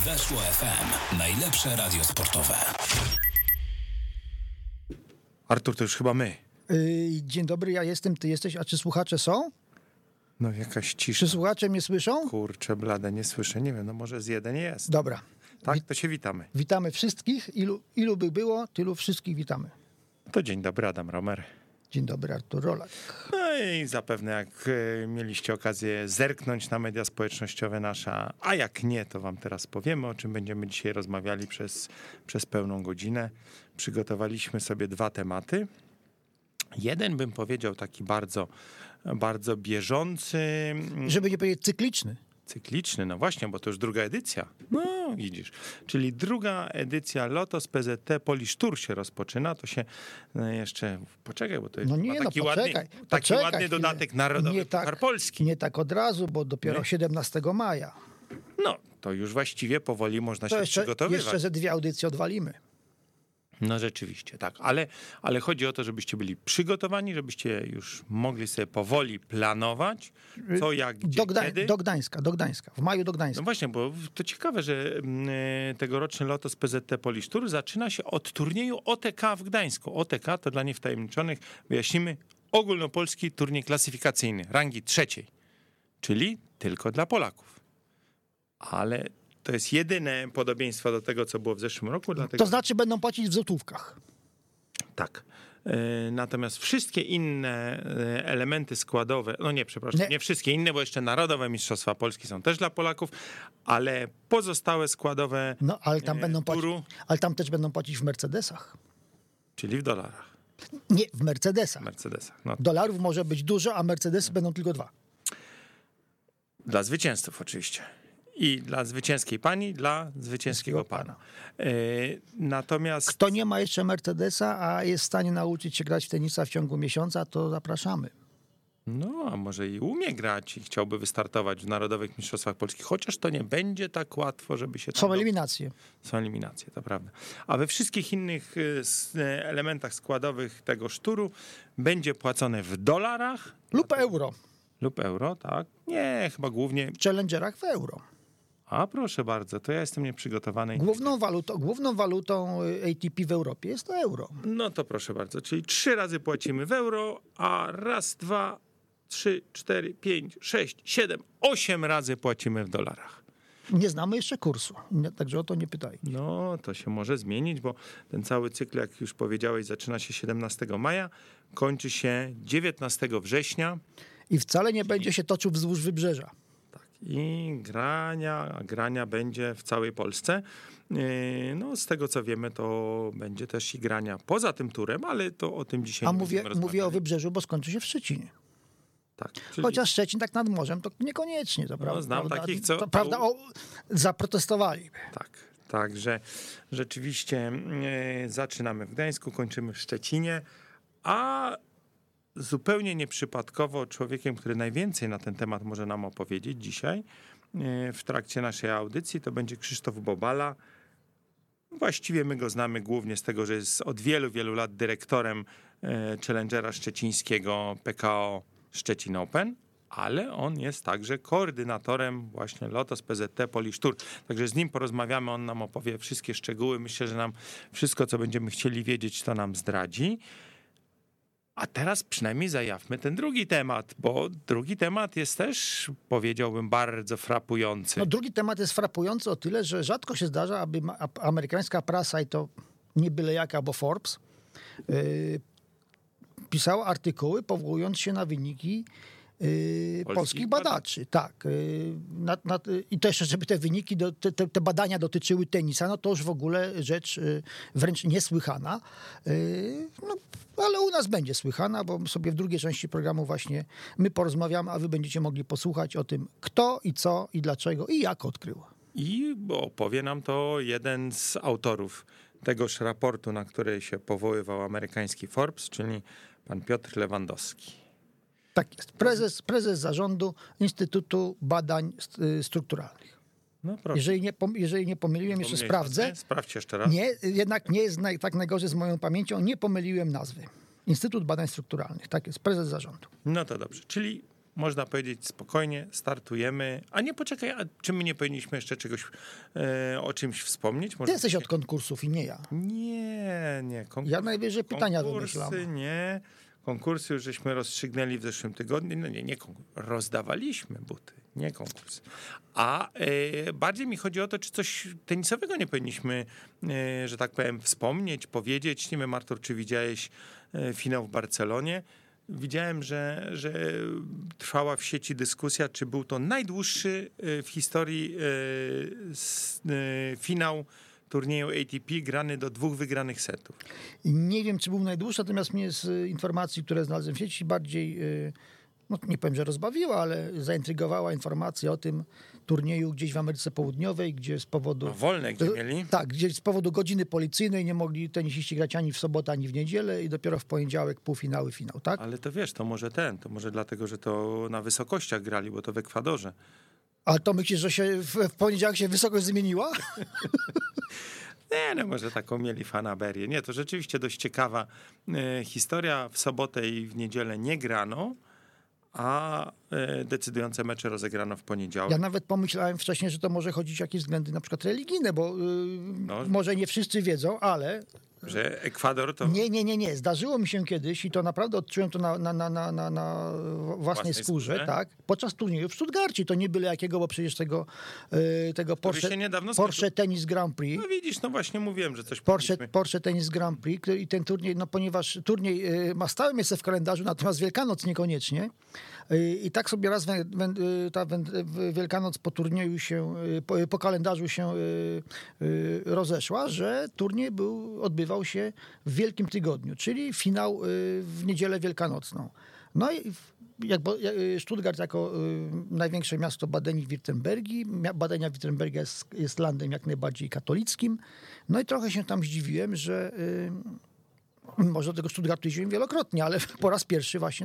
Weszło FM. Najlepsze radio sportowe. Artur, to już chyba my. Dzień dobry, ja jestem, ty jesteś, a czy słuchacze są? No jakaś cisza. Czy słuchacze mnie słyszą? Kurczę blade, nie słyszę. Nie wiem, no może z jeden jest. Dobra. Tak, to się witamy. Witamy wszystkich. Ilu by było, tylu wszystkich witamy. To dzień dobry, Adam Romer. Dzień dobry, Artur Rolak. No i zapewne jak mieliście okazję zerknąć na media społecznościowe nasze, a jak nie, to wam teraz powiemy, o czym będziemy dzisiaj rozmawiali przez pełną godzinę. Przygotowaliśmy sobie 2 tematy. Jeden bym powiedział taki bardzo, bardzo bieżący. Żeby nie powiedzieć cykliczny. Cykliczny, no właśnie, bo to już druga edycja. No widzisz. Czyli druga edycja Lotos PZT Polish Tour się rozpoczyna. To się jeszcze, poczekaj, bo to jest taki ładny dodatek narodowy Puchar Polski. Nie tak od razu, bo dopiero 17 maja. No, to już właściwie powoli można się przygotowywać. Jeszcze ze 2 audycje odwalimy. No rzeczywiście, tak. Ale chodzi o to, żebyście byli przygotowani, żebyście już mogli sobie powoli planować, co, jak, gdzie, kiedy. Do Gdańska. W maju do Gdańska. No właśnie, bo to ciekawe, że tegoroczny Lotos PZT Polish Tour zaczyna się od turnieju OTK w Gdańsku. OTK to dla niewtajemniczonych, wyjaśnimy, ogólnopolski turniej klasyfikacyjny rangi 3, czyli tylko dla Polaków. Ale to jest jedyne podobieństwo do tego, co było w zeszłym roku. Dlatego... To znaczy będą płacić w złotówkach. Tak. Natomiast wszystkie inne elementy składowe, nie wszystkie inne, bo jeszcze Narodowe Mistrzostwa Polski są też dla Polaków, ale pozostałe składowe ale tam będą płacić, ale tam też będą płacić w Mercedesach. Czyli w dolarach. Nie, w Mercedesach. No. Dolarów może być dużo, a Mercedesy będą tylko 2. Dla zwycięzców oczywiście. I dla zwycięskiej pani, dla zwycięskiego pana. Natomiast... Kto nie ma jeszcze Mercedesa, a jest w stanie nauczyć się grać w tenisa w ciągu miesiąca, to zapraszamy. No, a może i umie grać i chciałby wystartować w Narodowych Mistrzostwach Polskich, chociaż to nie będzie tak łatwo, żeby się tam... Są eliminacje. Są eliminacje, to prawda. A we wszystkich innych elementach składowych tego szturu będzie płacone w dolarach. Lub euro. Lub euro, tak. Nie, chyba głównie... W Challengerach w euro. A proszę bardzo, to ja jestem nieprzygotowany. Główną walutą ATP w Europie jest to euro. No to proszę bardzo, czyli 3 razy płacimy w euro, a 1, 2, 3, 4, 5, 6, 7, 8 razy płacimy w dolarach. Nie znamy jeszcze kursu, także o to nie pytaj. No, to się może zmienić, bo ten cały cykl, jak już powiedziałeś, zaczyna się 17 maja, kończy się 19 września. I wcale nie będzie się toczył wzdłuż wybrzeża. I grania będzie w całej Polsce. No, z tego co wiemy, to będzie też i grania poza tym turem, ale to o tym dzisiaj mówię o wybrzeżu, bo skończy się w Szczecinie. Tak, Chociaż Szczecin tak nad morzem, to niekoniecznie, to prawda. Znam takich, co... zaprotestowali. Tak, także rzeczywiście zaczynamy w Gdańsku, kończymy w Szczecinie, a zupełnie nieprzypadkowo człowiekiem, który najwięcej na ten temat może nam opowiedzieć dzisiaj w trakcie naszej audycji, to będzie Krzysztof Bobala. Właściwie my go znamy głównie z tego, że jest od wielu, wielu lat dyrektorem Challengera szczecińskiego PKO Szczecin Open, ale on jest także koordynatorem właśnie Lotos PZT Polish Tour. Także z nim porozmawiamy, on nam opowie wszystkie szczegóły. Myślę, że nam wszystko, co będziemy chcieli wiedzieć, to nam zdradzi. A teraz przynajmniej zajawmy ten drugi temat, bo drugi temat jest też, powiedziałbym, bardzo frapujący. No, drugi temat jest frapujący o tyle, że rzadko się zdarza, aby amerykańska prasa, i to nie byle jaka, bo Forbes, pisała artykuły powołując się na wyniki polskich badaczy. Tak. I to jeszcze, żeby te wyniki, te badania dotyczyły tenisa, no to już w ogóle rzecz wręcz niesłychana. No, ale u nas będzie słychana, bo sobie w drugiej części programu właśnie my porozmawiamy, a wy będziecie mogli posłuchać o tym, kto i co i dlaczego i jak odkrył. I opowie nam to jeden z autorów tegoż raportu, na który się powoływał amerykański Forbes, czyli pan Piotr Lewandowski. Tak jest. Prezes zarządu Instytutu Badań Strukturalnych. No proszę. Jeżeli nie pomyliłem, jeszcze sprawdzę. Sprawdź jeszcze raz. Nie, jednak nie jest tak najgorzej z moją pamięcią. Nie pomyliłem nazwy. Instytut Badań Strukturalnych. Tak jest, prezes zarządu. No to dobrze. Czyli można powiedzieć spokojnie, startujemy, a nie poczekaj, a czy my nie powinniśmy jeszcze czegoś, o czymś wspomnieć? Ty jesteś od konkursów i nie ja. Nie. Ja najwyżej pytania wymyślam. Nie. Konkursy już żeśmy rozstrzygnęli w zeszłym tygodniu. No nie konkurs. Rozdawaliśmy buty, nie konkurs. A bardziej mi chodzi o to, czy coś tenisowego nie powinniśmy, że tak powiem, wspomnieć, powiedzieć. Nie wiem, Artur, czy widziałeś finał w Barcelonie? Widziałem, że trwała w sieci dyskusja, czy był to najdłuższy w historii finał turnieju ATP grany do 2 wygranych setów. Nie wiem, czy był najdłuższy, natomiast mnie z informacji, które znalazłem w sieci, bardziej, no nie powiem, że rozbawiła, ale zaintrygowała informacja o tym turnieju gdzieś w Ameryce Południowej, gdzie z powodu... A wolne gdzie mieli? Tak, gdzie z powodu godziny policyjnej nie mogli tenisiści grać ani w sobotę, ani w niedzielę i dopiero w poniedziałek półfinały, finał, tak? Ale to wiesz, to może dlatego, że to na wysokościach grali, bo to w Ekwadorze. Ale to myślisz, że się w poniedziałek się wysokość zmieniła? Nie, no może taką mieli fanaberię. Nie, to rzeczywiście dość ciekawa historia. W sobotę i w niedzielę nie grano, a decydujące mecze rozegrano w poniedziałek. Ja nawet pomyślałem wcześniej, że to może chodzić o jakieś względy na przykład religijne, bo może nie wszyscy wiedzą, ale... Że Ekwador to... Nie. Zdarzyło mi się kiedyś i to naprawdę odczułem to na własnej skórze, tak? Podczas turnieju w Stuttgarcie. To nie byle jakiego, bo przecież tego Porsche Tennis Grand Prix. No widzisz, no właśnie mówiłem, że coś Porsche Tennis Grand Prix i ten turniej, no ponieważ turniej ma stałe miejsce w kalendarzu, natomiast Wielkanoc niekoniecznie. I tak sobie raz ta Wielkanoc po turnieju się, po kalendarzu się rozeszła, że turniej odbywał się w Wielkim Tygodniu, czyli finał w niedzielę wielkanocną. No i Stuttgart jako największe miasto Badenii-Wirtembergi. Badenia-Wirtemberga jest landem jak najbardziej katolickim. No i trochę się tam zdziwiłem, że może do tego Stuttgartu jeździłem wielokrotnie, ale po raz pierwszy właśnie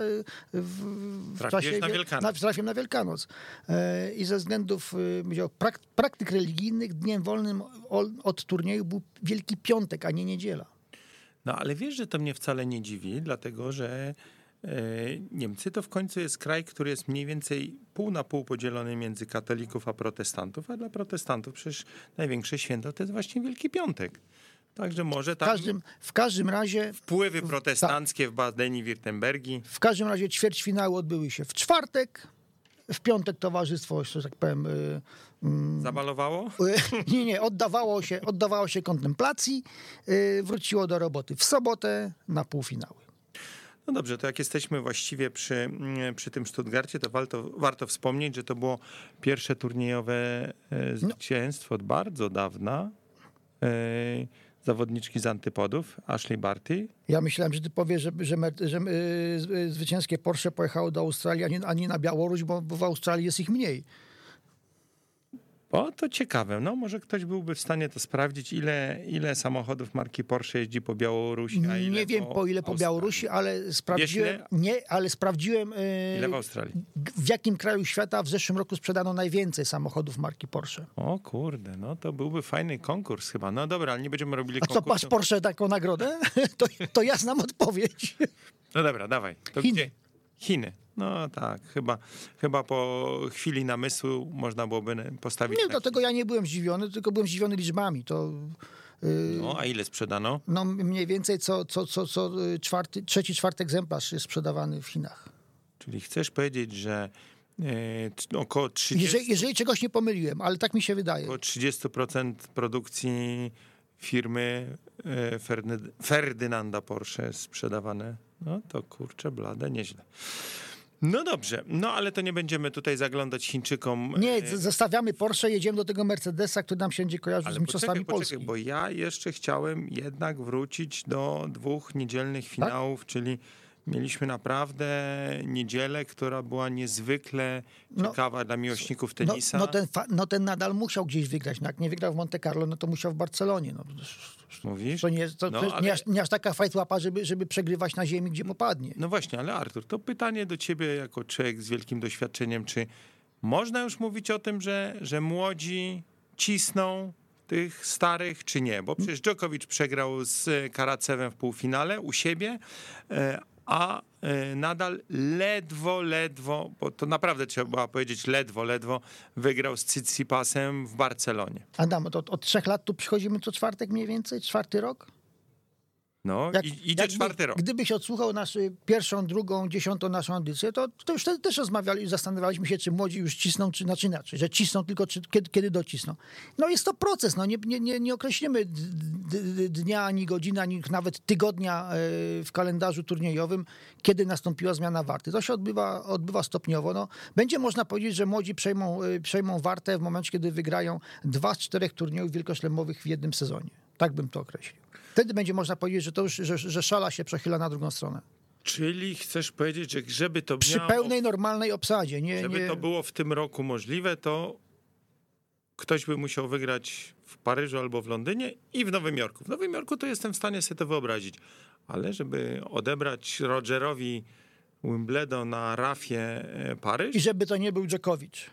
trafiłem na Wielkanoc. I ze względów praktyk religijnych dniem wolnym od turnieju był Wielki Piątek, a nie niedziela. No ale wiesz, że to mnie wcale nie dziwi, dlatego że Niemcy to w końcu jest kraj, który jest mniej więcej pół na pół podzielony między katolików a protestantów, a dla protestantów przecież największe święto to jest właśnie Wielki Piątek. Także może tam w każdym razie wpływy protestanckie w Badenii-Wirtembergi. W każdym razie ćwierćfinały odbyły się w czwartek. W piątek towarzystwo, że tak powiem... Zabalowało? Nie, oddawało się kontemplacji, wróciło do roboty w sobotę na półfinały. No dobrze, to jak jesteśmy właściwie przy tym Stuttgarcie, to warto wspomnieć, że to było pierwsze turniejowe zwycięstwo od bardzo dawna zawodniczki z Antypodów, Ashley Barty. Ja myślałem, że ty powiesz, że zwycięskie Porsche pojechało do Australii, a nie na Białoruś, bo w Australii jest ich mniej. O, to ciekawe. No, może ktoś byłby w stanie to sprawdzić, ile samochodów marki Porsche jeździ po Białorusi, a ile nie wiem po ile po Białorusi, ale sprawdziłem. Sprawdziłem ile w Australii. W jakim kraju świata w zeszłym roku sprzedano najwięcej samochodów marki Porsche. O kurde, no to byłby fajny konkurs chyba. No dobra, ale nie będziemy robili konkursu. A co, masz Porsche taką nagrodę? to ja znam odpowiedź. No dobra, dawaj. To Chiny. Gdzie? Chiny. No tak, chyba po chwili namysłu można byłoby postawić... Nie, dlatego ja nie byłem zdziwiony, tylko byłem zdziwiony liczbami. No, a ile sprzedano? No mniej więcej co trzeci, czwarty egzemplarz jest sprzedawany w Chinach. Czyli chcesz powiedzieć, że około 30%... Jeżeli czegoś nie pomyliłem, ale tak mi się wydaje. Około 30% produkcji firmy Ferdynanda Porsche jest sprzedawane. No to kurczę blade, nieźle. No dobrze, no ale to nie będziemy tutaj zaglądać Chińczykom. Nie, zostawiamy Porsche, jedziemy do tego Mercedesa, który nam się będzie kojarzył z mistrzostwami Polski. Bo ja jeszcze chciałem jednak wrócić do 2 niedzielnych finałów, tak? Czyli mieliśmy naprawdę niedzielę, która była niezwykle ciekawa dla miłośników tenisa. Ten nadal musiał gdzieś wygrać. No, jak nie wygrał w Monte Carlo, no to musiał w Barcelonie. No. Mówisz? To nie aż taka fajtłapa, żeby przegrywać na ziemi, gdzie popadnie. No właśnie, ale Artur, to pytanie do ciebie jako człowiek z wielkim doświadczeniem, czy można już mówić o tym, że młodzi cisną tych starych, czy nie? Bo przecież Djokovic przegrał z Karacewem w półfinale u siebie, a nadal ledwo, bo to naprawdę trzeba powiedzieć ledwo wygrał z Tsitsipasem w Barcelonie. Adam, od 3 lat tu przychodzimy co czwartek mniej więcej? 4. rok? No, idzie 4. rok. Gdybyś odsłuchał pierwszą, drugą, 10. naszą audycję, to już wtedy też rozmawiali, zastanawialiśmy się, czy młodzi już cisną, czy inaczej, że cisną tylko, kiedy docisną. No jest to proces, no nie określimy dnia, ani godziny, ani nawet tygodnia w kalendarzu turniejowym, kiedy nastąpiła zmiana warty. To się odbywa stopniowo. No, będzie można powiedzieć, że młodzi przejmą wartę w momencie, kiedy wygrają 2 z 4 turniejów wielkoszlemowych w jednym sezonie. Tak bym to określił. Wtedy będzie można powiedzieć, że to już, że szala się przechyla na drugą stronę. Czyli chcesz powiedzieć, że żeby to przy pełnej, normalnej obsadzie. Żeby to było w tym roku możliwe, to ktoś by musiał wygrać w Paryżu albo w Londynie i w Nowym Jorku. W Nowym Jorku to jestem w stanie sobie to wyobrazić. Ale żeby odebrać Rogerowi Wimbledon na Rafie Paryż... I żeby to nie był Djokovic.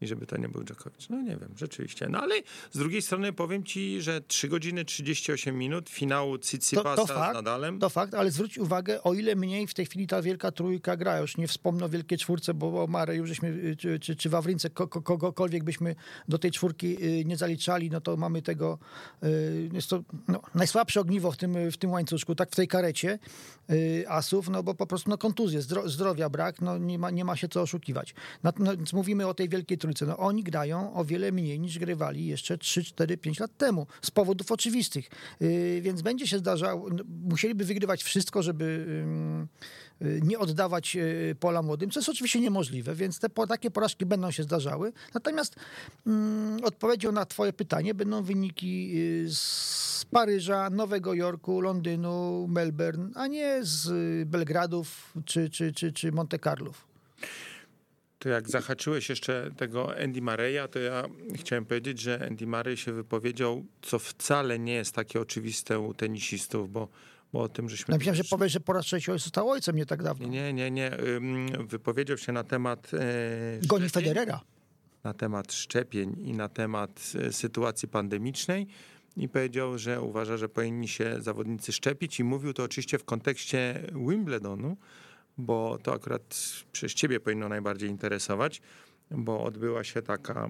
No nie wiem, rzeczywiście. No ale z drugiej strony powiem ci, że 3 godziny 38 minut finału Tsitsipasa z Nadalem. To fakt, ale zwróć uwagę, o ile mniej w tej chwili ta wielka trójka gra. Już nie wspomnę o wielkiej czwórce, bo o Mare już żeśmy, czy Wawrince, kogokolwiek byśmy do tej czwórki nie zaliczali, no to mamy tego, jest to najsłabsze ogniwo w tym łańcuszku, tak w tej karecie asów, no bo po prostu kontuzje, zdrowia brak, no nie ma się co oszukiwać. Więc mówimy o tej wielkiej trójce. No oni grają o wiele mniej niż grywali jeszcze 3, 4, 5 lat temu. Z powodów oczywistych. Więc będzie się zdarzało, musieliby wygrywać wszystko, żeby nie oddawać pola młodym, co jest oczywiście niemożliwe, więc takie porażki będą się zdarzały. Natomiast odpowiedzią na twoje pytanie będą wyniki z Paryża, Nowego Jorku, Londynu, Melbourne, a nie z Belgradów czy Monte Carlów. To jak zahaczyłeś jeszcze tego Andy Murraya, to ja chciałem powiedzieć, że Andy Murray się wypowiedział, co wcale nie jest takie oczywiste u tenisistów, bo o tym, żeśmy... Myślałem, że powiesz, że po raz trzeci został ojcem nie tak dawno. Nie. Wypowiedział się na temat Goni Federera. Na temat szczepień i na temat sytuacji pandemicznej i powiedział, że uważa, że powinni się zawodnicy szczepić i mówił to oczywiście w kontekście Wimbledonu, bo to akurat przez ciebie powinno najbardziej interesować, bo odbyła się taka,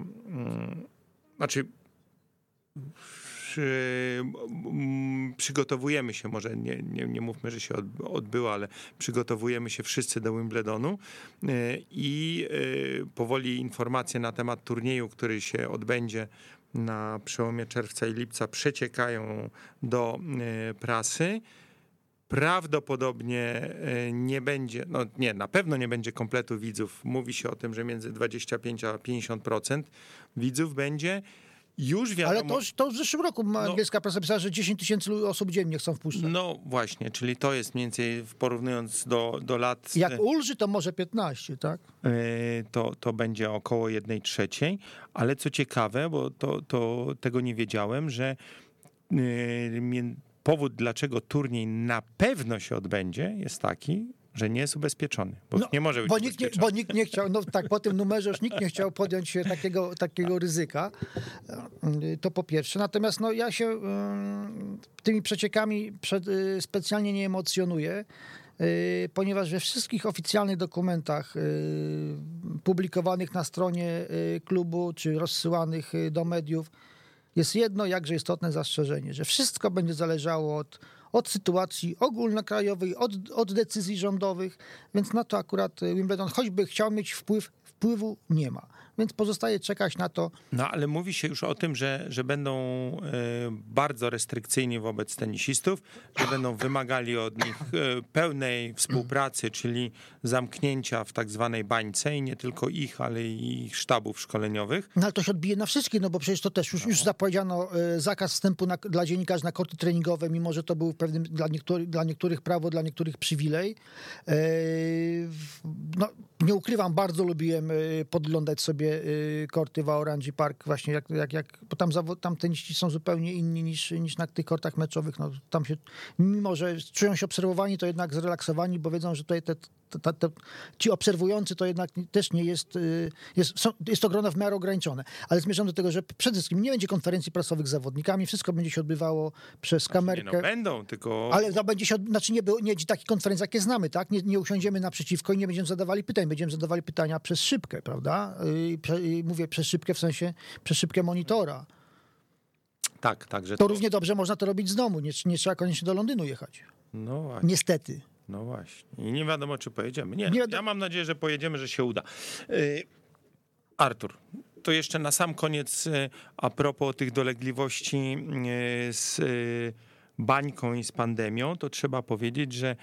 przygotowujemy się, może nie mówmy, że się odbyła, ale przygotowujemy się wszyscy do Wimbledonu i powoli informacje na temat turnieju, który się odbędzie na przełomie czerwca i lipca, przeciekają do prasy. Prawdopodobnie nie będzie, na pewno nie będzie kompletu widzów. Mówi się o tym, że między 25 a 50% widzów będzie. Już wiadomo... Ale to w zeszłym roku angielska prasa pisała, że 10 000 osób dziennie chcą wpuszczać. No właśnie, czyli to jest mniej więcej porównując do lat... Jak ulży, to może 15, tak? To będzie około 1/3, ale co ciekawe, bo to tego nie wiedziałem, że powód, dlaczego turniej na pewno się odbędzie, jest taki, że nie jest ubezpieczony, bo nie może być ubezpieczony. Bo nikt nie chciał, po tym numerze już nikt nie chciał podjąć się takiego ryzyka. To po pierwsze. Natomiast ja się tymi przeciekami specjalnie nie emocjonuję, ponieważ we wszystkich oficjalnych dokumentach publikowanych na stronie klubu, czy rozsyłanych do mediów, jest jedno jakże istotne zastrzeżenie, że wszystko będzie zależało od sytuacji ogólnokrajowej, od decyzji rządowych, więc na to akurat Wimbledon, choćby chciał mieć wpływu nie ma. Więc pozostaje czekać na to. No ale mówi się już o tym, że będą bardzo restrykcyjni wobec tenisistów, że będą wymagali od nich pełnej współpracy, czyli zamknięcia w tak zwanej bańce i nie tylko ich, ale i ich sztabów szkoleniowych. No ale to się odbije na wszystkich, bo przecież to też już zapowiedziano zakaz wstępu dla dziennikarzy na korty treningowe, mimo że to był pewnym dla niektórych prawo, dla niektórych przywilej. Nie ukrywam, bardzo lubiłem podglądać sobie korty w Orange Park, właśnie bo tam tenisiści są zupełnie inni niż na tych kortach meczowych. Tam się, mimo że czują się obserwowani, to jednak zrelaksowani, bo wiedzą, że tutaj ci obserwujący to jednak też nie jest to grono w miarę ograniczone. Ale zmierzam do tego, że przede wszystkim nie będzie konferencji prasowych z zawodnikami, wszystko będzie się odbywało przez kamerkę. Nie, będą, tylko... Ale to będzie się, nie będzie takich konferencji, jakie znamy, tak? Nie usiądziemy naprzeciwko i nie będziemy zadawali pytań, będziemy zadawali pytania przez szybkę, prawda? Mówię przez szybkę w sensie przez szybkę monitora. Tak, także to równie dobrze można to robić z domu, nie trzeba koniecznie do Londynu jechać. No właśnie. Niestety. No właśnie. I nie wiadomo, czy pojedziemy. Nie, ja mam nadzieję, że pojedziemy, że się uda. Artur, to jeszcze na sam koniec a propos tych dolegliwości z bańką i z pandemią, to trzeba powiedzieć, że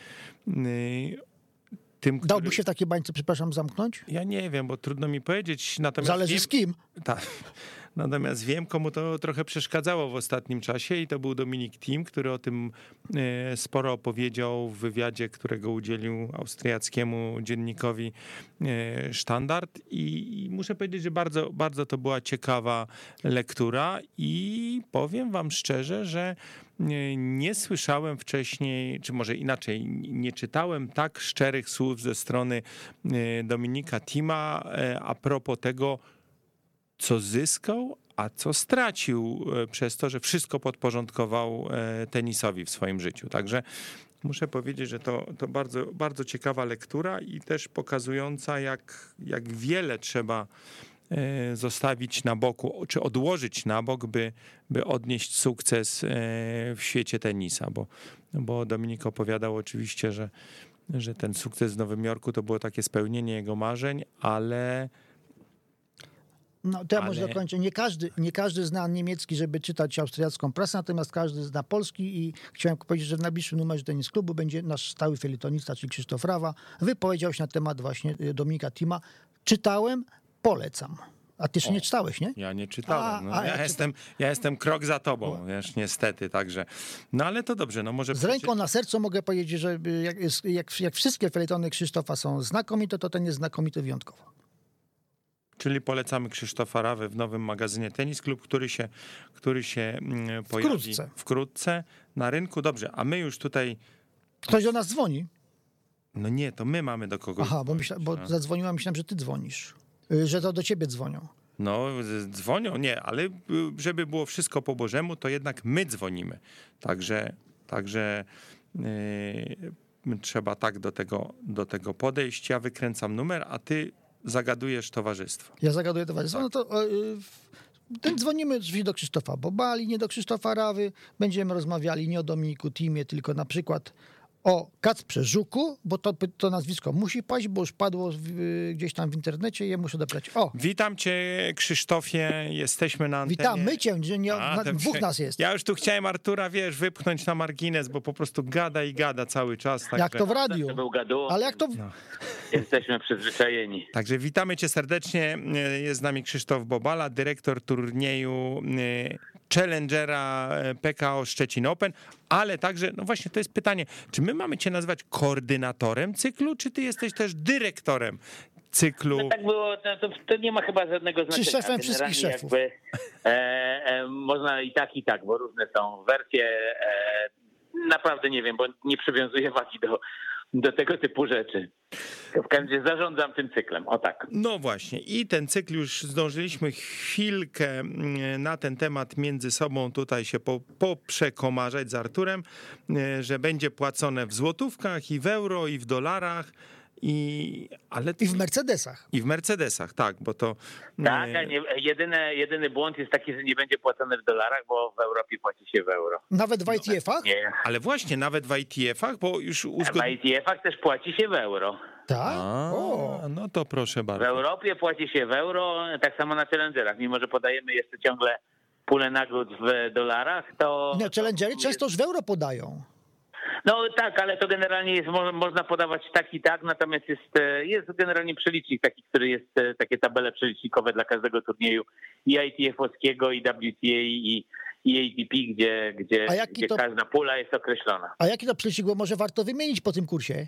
tym, dałby się w takiej bańce, przepraszam, zamknąć? Ja nie wiem, bo trudno mi powiedzieć. Natomiast zależy z kim. Tak. Natomiast wiem, komu to trochę przeszkadzało w ostatnim czasie i to był Dominik Thiem, który o tym sporo opowiedział w wywiadzie, którego udzielił austriackiemu dziennikowi Standard i muszę powiedzieć, że bardzo, bardzo to była ciekawa lektura i powiem wam szczerze, że nie słyszałem wcześniej, czy może inaczej, nie czytałem tak szczerych słów ze strony Dominika Thiema a propos tego, co zyskał, a co stracił przez to, że wszystko podporządkował tenisowi w swoim życiu. Także muszę powiedzieć, że to bardzo, bardzo ciekawa lektura i też pokazująca, jak wiele trzeba zostawić na boku, czy odłożyć na bok, by odnieść sukces w świecie tenisa, bo Dominik opowiadał oczywiście, że ten sukces w Nowym Jorku to było takie spełnienie jego marzeń, ale... No to ja może dokończę. Nie każdy zna niemiecki, żeby czytać austriacką prasę, natomiast każdy zna polski i chciałem powiedzieć, że w najbliższym numerze Tenis Klubu będzie nasz stały felietonista, czyli Krzysztof Rawa, wypowiedział się na temat właśnie Dominika Thiema. Czytałem, polecam. A ty jeszcze nie czytałeś, nie? Ja nie czytałem. Ja jestem krok za tobą, wiesz, niestety, także. No ale to dobrze, no może... Z ręką na sercu mogę powiedzieć, że jak wszystkie felietony Krzysztofa są znakomite, to ten jest znakomity wyjątkowo. Czyli polecamy Krzysztofa Rawę w nowym magazynie Tenis Klub, który się pojawi wkrótce na rynku. Dobrze, a my już tutaj... Ktoś do nas dzwoni? No nie, to my mamy do kogoś. Aha, bo zadzwoniła, myślałem, że ty dzwonisz. Że to do ciebie dzwonią. No, dzwonią, nie, ale żeby było wszystko po Bożemu, to jednak my dzwonimy. Także trzeba tak do tego podejść. Ja wykręcam numer, a ty zagadujesz towarzystwo. Ja zagaduję towarzystwo. Tak. No to dzwonimy drzwi do Krzysztofa Bobali, nie do Krzysztofa Rawy. Będziemy rozmawiali nie o Dominiku Thiemie, tylko na przykład o Kacprze Żuku, bo to nazwisko musi paść, bo już padło gdzieś tam w internecie i je muszę dobrać. O. Witam cię, Krzysztofie, jesteśmy na antenie. Witamy cię, dwóch nas jest. Ja już tu chciałem Artura, wypchnąć na margines, bo po prostu gada i gada cały czas. Także... Jak to w radiu. Ale jak to... No. Jesteśmy przyzwyczajeni. Także witamy cię serdecznie. Jest z nami Krzysztof Bobala, dyrektor turnieju Challengera PKO Szczecin Open, ale także, no właśnie to jest pytanie, czy my mamy cię nazywać koordynatorem cyklu, czy ty jesteś też dyrektorem cyklu? No tak było, to nie ma chyba żadnego znaczenia. Czy szefem wszystkich szefów? Można i tak, bo różne są wersje. Naprawdę nie wiem, bo nie przywiązuję wagi do tego typu rzeczy. W każdym razie zarządzam tym cyklem, o tak. No właśnie i ten cykl już zdążyliśmy chwilkę na ten temat między sobą tutaj się poprzekomarzać z Arturem, że będzie płacone w złotówkach i w euro i w dolarach. I w Mercedesach. I w Mercedesach, tak, bo to... Tak, a jedyny błąd jest taki, że nie będzie płacone w dolarach, bo w Europie płaci się w euro. Nawet w ITF-ach? Nie. Ale właśnie, nawet w ITF-ach, bo już... W ITF-ach też płaci się w euro. Tak? No to proszę bardzo. W Europie płaci się w euro, tak samo na Challengerach, mimo że podajemy jeszcze ciągle pulę nagród w dolarach, to... Nie, Challengery często już w euro podają. No tak, ale to generalnie jest, można podawać tak i tak, natomiast jest generalnie przelicznik taki, który jest, takie tabele przelicznikowe dla każdego turnieju i ITF-owskiego, i WTA, i ATP, gdzie każda pula jest określona. A jaki to przelicznik, bo może warto wymienić po tym kursie?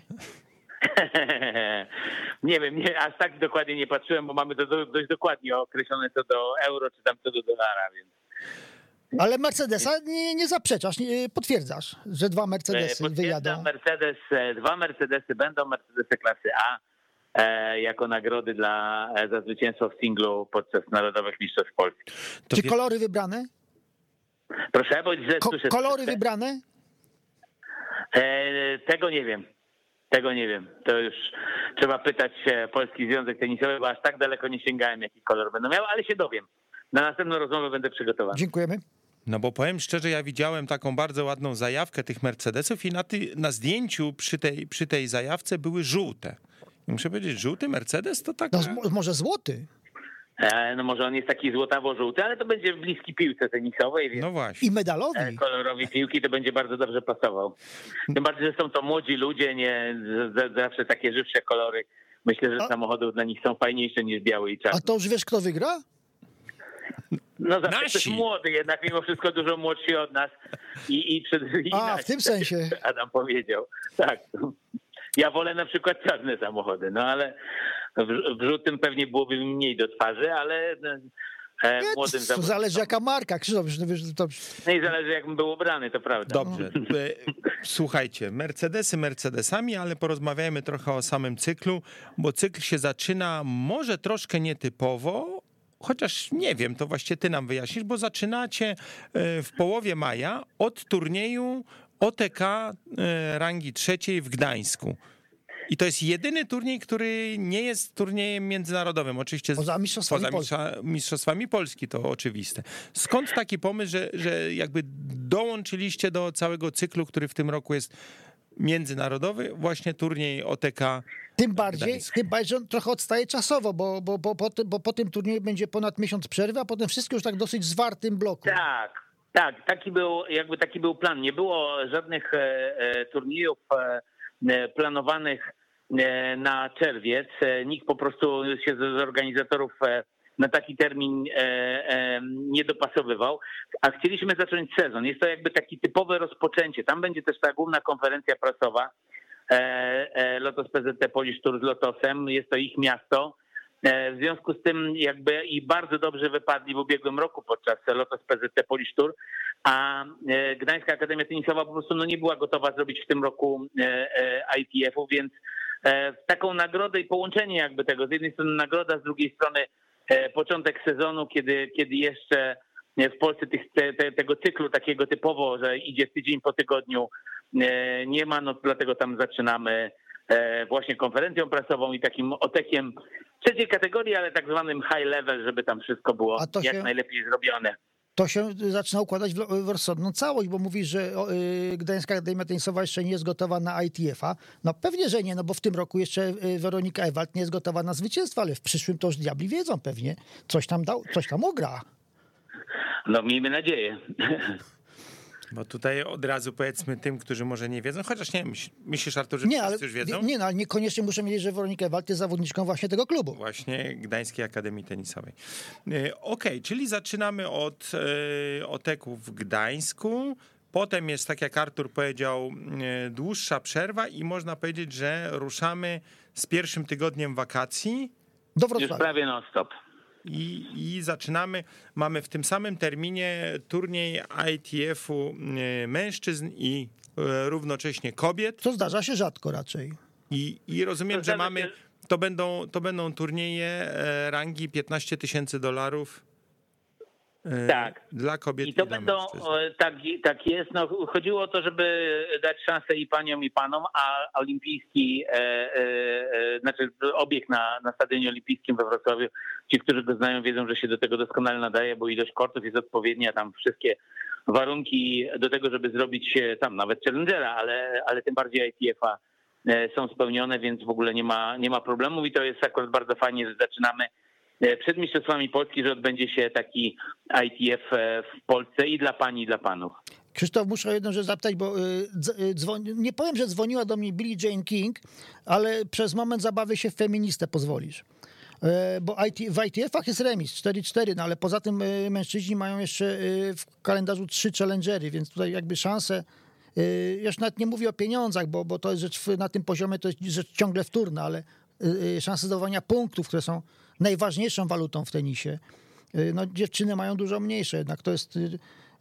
Nie wiem, aż tak dokładnie nie patrzyłem, bo mamy to dość dokładnie określone co do euro, czy tam co do dolara, więc... Ale Mercedesa nie zaprzeczasz, potwierdzasz, że 2 Mercedesy wyjadą. Dwa Mercedesy będą, Mercedesy klasy A, jako nagrody za zwycięstwo w singlu podczas Narodowych Mistrzostw Polski. Czy kolory wybrane? Proszę, bo źle słyszę. Kolory wybrane? Tego nie wiem. To już trzeba pytać Polski Związek Tenisowy, bo aż tak daleko nie sięgałem, jaki kolor będą miały, ale się dowiem. Na następną rozmowę będę przygotowany. Dziękujemy. No bo powiem szczerze, ja widziałem taką bardzo ładną zajawkę tych Mercedesów i na zdjęciu przy tej zajawce były żółte. I muszę powiedzieć, żółty Mercedes to tak... No, może złoty. No może on jest taki złotawo-żółty, ale to będzie bliski piłce tenisowej, więc no właśnie. I medalowi. kolorowi piłki to będzie bardzo dobrze pasował. Tym bardziej, że są to młodzi ludzie, nie zawsze takie żywsze kolory. Myślę, że samochody dla nich są fajniejsze niż biały i czarny. A to już wiesz, kto wygra? No zawsze ktoś młody, jednak mimo wszystko dużo młodszy od nas. W tym sensie. Adam powiedział. Tak. Ja wolę na przykład czarne samochody, no ale w żółtym pewnie byłoby mniej do twarzy, ale młodym to zależy jaka marka, Krzysztof. No i zależy jakbym był ubrany, to prawda. Dobrze. Słuchajcie, Mercedesy Mercedesami, ale porozmawiajmy trochę o samym cyklu, bo cykl się zaczyna może troszkę nietypowo, chociaż nie wiem, to właściwie ty nam wyjaśnisz, bo zaczynacie w połowie maja od turnieju OTK rangi 3 w Gdańsku. I to jest jedyny turniej, który nie jest turniejem międzynarodowym. Oczywiście poza mistrzostwami Polski, to oczywiste. Skąd taki pomysł, że jakby dołączyliście do całego cyklu, który w tym roku jest międzynarodowy, właśnie turniej OTK? Tym bardziej, że on trochę odstaje czasowo, bo po tym turnieju będzie ponad miesiąc przerwy, a potem wszystko już tak dosyć zwartym bloku. Tak, taki był plan. Nie było żadnych turniejów planowanych na czerwiec. Nikt po prostu się z organizatorów na taki termin nie dopasowywał, a chcieliśmy zacząć sezon. Jest to jakby takie typowe rozpoczęcie. Tam będzie też ta główna konferencja prasowa Lotos PZT Polish Tour z Lotosem. Jest to ich miasto. W związku z tym jakby i bardzo dobrze wypadli w ubiegłym roku podczas Lotos PZT Polish Tour, a Gdańska Akademia Tenisowa po prostu nie była gotowa zrobić w tym roku ITF-u, więc taką nagrodę i połączenie jakby tego, z jednej strony nagroda, z drugiej strony początek sezonu, kiedy jeszcze w Polsce tego cyklu takiego typowo, że idzie tydzień po tygodniu, nie ma, no dlatego tam zaczynamy właśnie konferencją prasową i takim otekiem trzeciej kategorii, ale tak zwanym high level, żeby tam wszystko było jak najlepiej zrobione. To się zaczyna układać w rozsądną całość, bo mówisz, że Gdańska Akademia Tenisowa jeszcze nie jest gotowa na ITF-a. No pewnie, że nie, no bo w tym roku jeszcze Weronika Ewald nie jest gotowa na zwycięstwo, ale w przyszłym to już diabli wiedzą pewnie. Coś tam ugra. No miejmy nadzieję. Bo tutaj od razu powiedzmy tym, którzy może nie wiedzą, chociaż nie, myślisz, Artur, że wszyscy już wiedzą? Nie, ale niekoniecznie muszę wiedzieć, że Weronika Ewald jest zawodniczką właśnie tego klubu. Właśnie Gdańskiej Akademii Tenisowej. Okej, czyli zaczynamy od oteków w Gdańsku. Potem jest, tak jak Artur powiedział, dłuższa przerwa i można powiedzieć, że ruszamy z pierwszym tygodniem wakacji. Do Wrocławia. Już prawie non-stop. I zaczynamy, mamy w tym samym terminie turniej ITF-u mężczyzn i równocześnie kobiet. Co zdarza się rzadko raczej. I rozumiem, że mamy, to będą turnieje rangi $15,000 tak. Dla kobiet i to będą, tak jest. No, chodziło o to, żeby dać szansę i paniom, i panom, a olimpijski, znaczy obiekt na Stadionie Olimpijskim we Wrocławiu, ci, którzy go znają, wiedzą, że się do tego doskonale nadaje, bo ilość kortów jest odpowiednia, tam wszystkie warunki do tego, żeby zrobić tam nawet Challengera, ale tym bardziej ITF-a są spełnione, więc w ogóle nie ma problemu i to jest akurat bardzo fajnie, że zaczynamy przed Mistrzostwami Polski, że odbędzie się taki ITF w Polsce i dla pań, i dla panów. Krzysztof, muszę o jedną rzecz zapytać, bo nie powiem, że dzwoniła do mnie Billie Jean King, ale przez moment zabawy się w feministę pozwolisz. Bo w ITF-ach jest remis 4-4, no ale poza tym mężczyźni mają jeszcze w kalendarzu 3 challengery, więc tutaj jakby szanse, ja już nawet nie mówię o pieniądzach, bo to jest rzecz na tym poziomie, to jest rzecz ciągle wtórna, ale szanse zdobywania punktów, które są najważniejszą walutą w tenisie, no dziewczyny mają dużo mniejsze, jednak to jest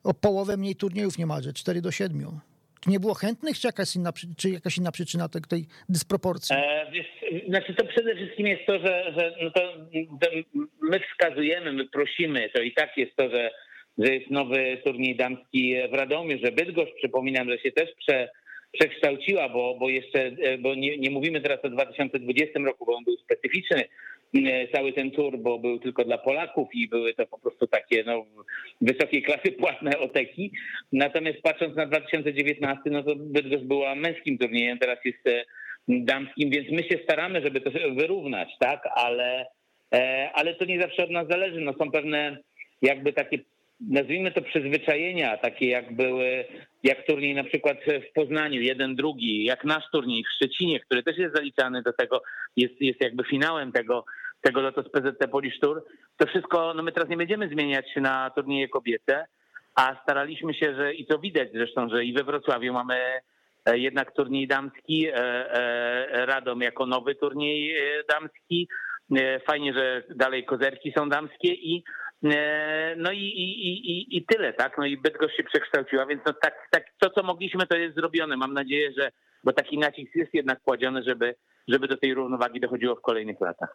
o połowę mniej turniejów niemalże, 4-7. Czy nie było chętnych, czy jakaś inna przyczyna tej dysproporcji? Znaczy to przede wszystkim jest to, że my wskazujemy, my prosimy, to i tak jest to, że jest nowy turniej damski w Radomiu, że Bydgoszcz, przypominam, że się też przekształciła, bo nie mówimy teraz o 2020 roku, bo on był specyficzny, cały ten tour, bo był tylko dla Polaków i były to po prostu takie wysokiej klasy płatne oteki. Natomiast patrząc na 2019, no to Bydgoszcz była męskim turniejem, teraz jest damskim, więc my się staramy, żeby to wyrównać, tak, ale to nie zawsze od nas zależy. No są pewne jakby takie, nazwijmy to przyzwyczajenia, takie jak turniej na przykład w Poznaniu, 1-2, jak nasz turniej w Szczecinie, który też jest zaliczany do tego, jest jakby finałem tego Lotos PZT Polish Tour. To wszystko, no my teraz nie będziemy zmieniać na turnieje kobiece, a staraliśmy się, że i to widać zresztą, że i we Wrocławiu mamy jednak turniej damski, Radom jako nowy turniej damski. Fajnie, że dalej kozerki są damskie i tyle, tak? No i Bydgoszcz się przekształciła, więc no tak to, co mogliśmy, to jest zrobione. Mam nadzieję, że, bo taki nacisk jest jednak kładziony, żeby do tej równowagi dochodziło w kolejnych latach.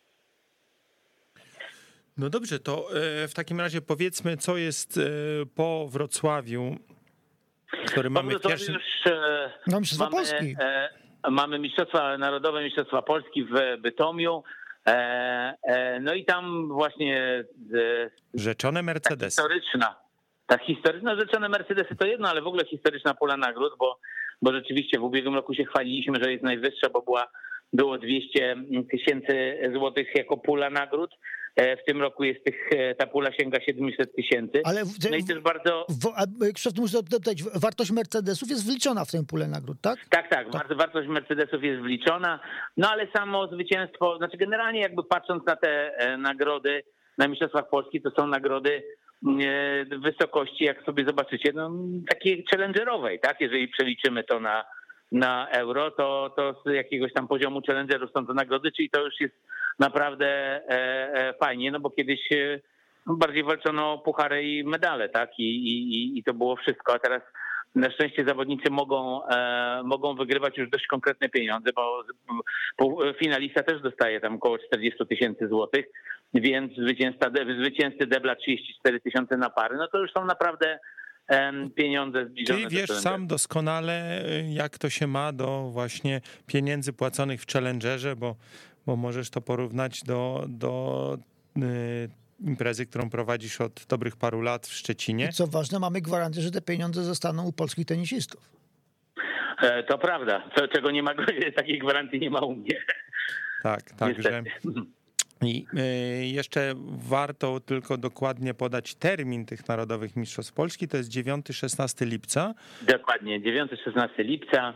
No dobrze, to w takim razie powiedzmy, co jest po Wrocławiu, który mamy pierwszy... Mistrzostwa Polski. Mamy Mistrzostwa Narodowe, Mistrzostwa Polski w Bytomiu. No i tam właśnie rzeczone Mercedesy. Historyczna rzeczone Mercedesy to jedno, ale w ogóle historyczna pula nagród, bo rzeczywiście w ubiegłym roku się chwaliliśmy, że jest najwyższa, bo było 200 000 złotych jako pula nagród. W tym roku ta pula sięga 700 000. Ale no i też bardzo... muszę dodać, wartość Mercedesów jest wliczona w tę pulę nagród, tak? Tak. Wartość Mercedesów jest wliczona, no ale samo zwycięstwo, znaczy generalnie jakby patrząc na te nagrody na Mistrzostwach Polski, to są nagrody wysokości, jak sobie zobaczycie, no takiej challengerowej, tak? Jeżeli przeliczymy to na euro, to z jakiegoś tam poziomu challengerów są to nagrody, czyli to już jest naprawdę fajnie, no bo kiedyś bardziej walczono o puchary i medale, tak? I to było wszystko, a teraz na szczęście zawodnicy mogą wygrywać już dość konkretne pieniądze, bo finalista też dostaje tam około 40 000 złotych, więc zwycięzcy debla 34 000 na pary, no to już są naprawdę pieniądze zbliżone. Ty wiesz sam doskonale, jak to się ma do właśnie pieniędzy płaconych w Challengerze, bo możesz to porównać do imprezy, którą prowadzisz od dobrych paru lat w Szczecinie. I co ważne, mamy gwarancję, że te pieniądze zostaną u polskich tenisistów. To prawda, czego nie ma, takiej gwarancji nie ma u mnie. Tak, także... I jeszcze warto tylko dokładnie podać termin tych Narodowych Mistrzostw Polski, to jest 9-16 lipca. Dokładnie, 9-16 lipca.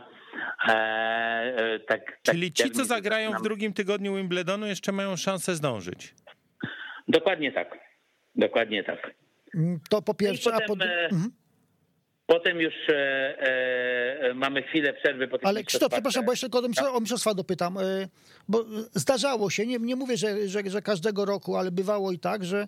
Czyli ci, co zagrają w drugim tygodniu Wimbledonu, jeszcze mają szansę zdążyć. Dokładnie tak. To po pierwsze, Potem już mamy chwilę przerwy po tych Ale Krzysztof, przepraszam, bo jeszcze o mistrzostwa dopytam, bo zdarzało się, nie mówię, że każdego roku, ale bywało i tak, że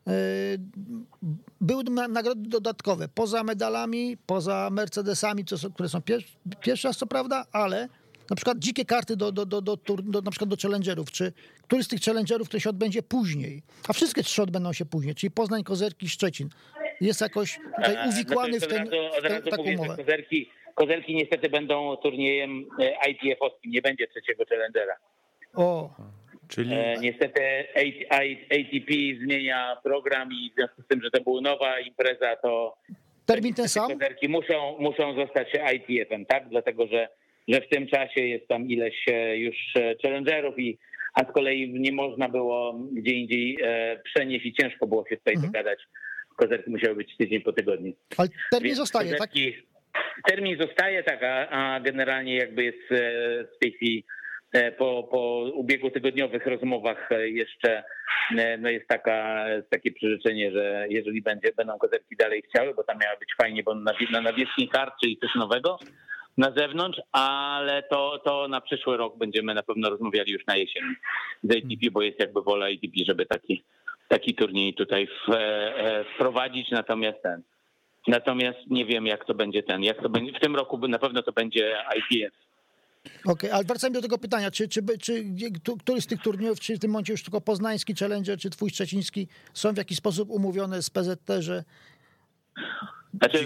były nagrody dodatkowe, poza medalami, poza Mercedesami, które są pierwszy raz, co prawda, ale na przykład dzikie karty na przykład do challengerów, czy któryś z tych challengerów, który się odbędzie później, a wszystkie trzy odbędą się później, czyli Poznań, Kozerki, Szczecin, jest jakoś tutaj uwikłany w taką umowę. Kozerki niestety będą turniejem ITF-owskim, nie będzie trzeciego challengera. Czyli... Niestety ATP zmienia program i w związku z tym, że to była nowa impreza, to termin ten sam? Kozerki muszą zostać ITF-em, tak? Dlatego, że w tym czasie jest tam ileś już challengerów a z kolei nie można było gdzie indziej przenieść i ciężko było się tutaj dogadać. Kozerki musiały być tydzień po tygodniu. Ale termin zostaje, tak? Termin zostaje, tak, a generalnie jakby jest w tej chwili po ubiegłotygodniowych rozmowach jeszcze jest takie przyrzeczenie, że jeżeli będą Kozerki dalej chciały, bo tam miała być fajnie, bo na nawierzchni tarczy i coś nowego na zewnątrz, ale to na przyszły rok będziemy na pewno rozmawiali już na jesień z ATP, bo jest jakby wola ATP, żeby taki turniej tutaj wprowadzić, natomiast Natomiast nie wiem, jak to będzie w tym roku na pewno to będzie ITF. Okej, ale wracając do tego pytania, czy który z tych turniejów, czy w tym momencie już tylko poznański Challenger, czy twój szczeciński są w jakiś sposób umówione z PZT, że... Znaczy